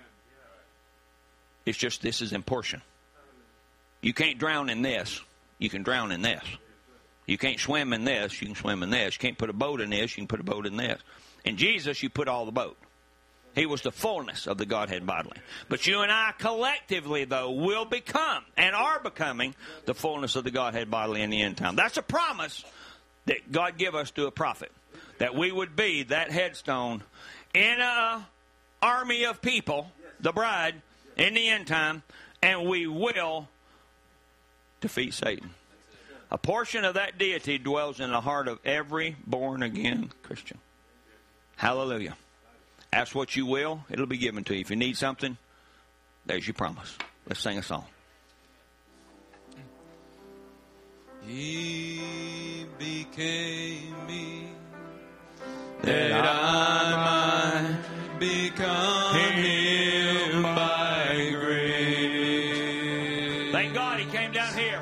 It's just this is in portion. You can't drown in this. You can drown in this. You can't swim in this. You can swim in this. You can't put a boat in this. You can put a boat in this. In Jesus, you put all the boat. He was the fullness of the Godhead bodily. But you and I collectively, though, will become and are becoming the fullness of the Godhead bodily in the end time. That's a promise that God give us to a prophet, that we would be that headstone in an army of people, the bride, in the end time, and we will defeat Satan. A portion of that deity dwells in the heart of every born-again Christian. Hallelujah. Ask what you will, it'll be given to you. If you need something, there's your promise. Let's sing a song. He became me, that I might become Him by grace. Thank God He came down here.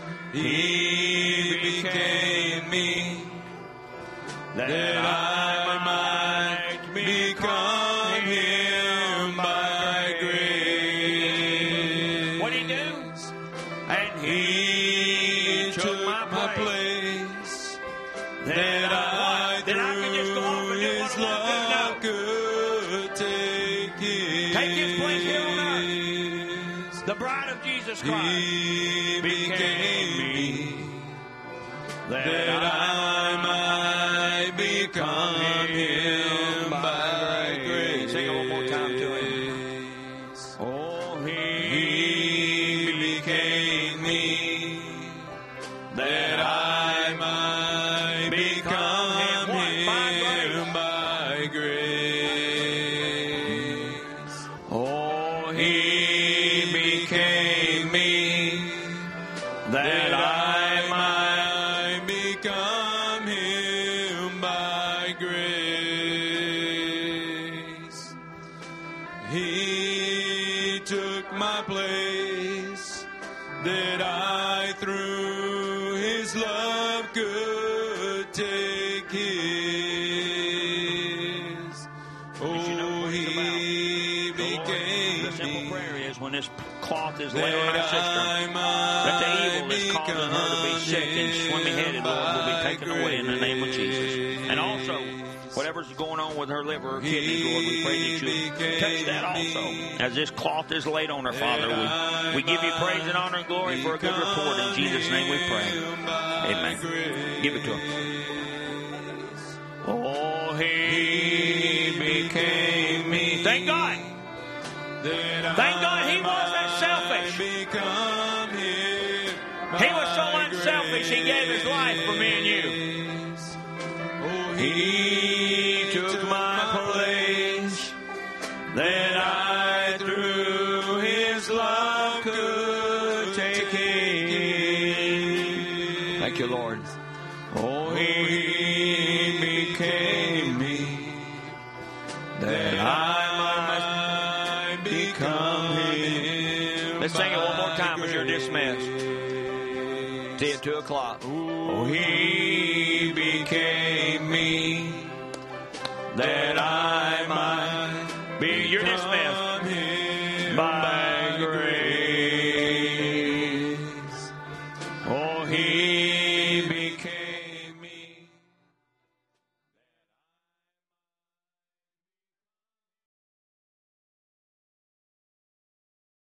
He became me, that I might become Him by grace. What did He do? And He took my place, that I through His love could take His place here on earth. The bride of Jesus Christ. He became me, that I might become Him by grace. Sing it one more time to Him. Oh, he became me, that I might become him by grace. Oh, he became me, that I might become him by grace. He took my place, that I through his love could take his. Oh, he became the simple me, prayer is when this cloth is laid on our sister, that the evil that's causing her to be sick and swimmy-headed, Lord, will be taken away in the name of Jesus. And also, whatever's going on with her liver or kidneys, Lord, we pray that you touch that also. As this cloth is laid on her, Father, we give you praise and honor and glory for a good report. In Jesus' name we pray. Amen. Give it to him. oh, he became me. Thank God. Thank God he wasn't selfish. He was so unselfish, he gave his life for me and you. He took my place, that I through his love could take him. Thank you, Lord. Oh, he became me, that I might become him. Let's sing it one more time as you're dismissed. See you at 2 o'clock. Oh, he became me, that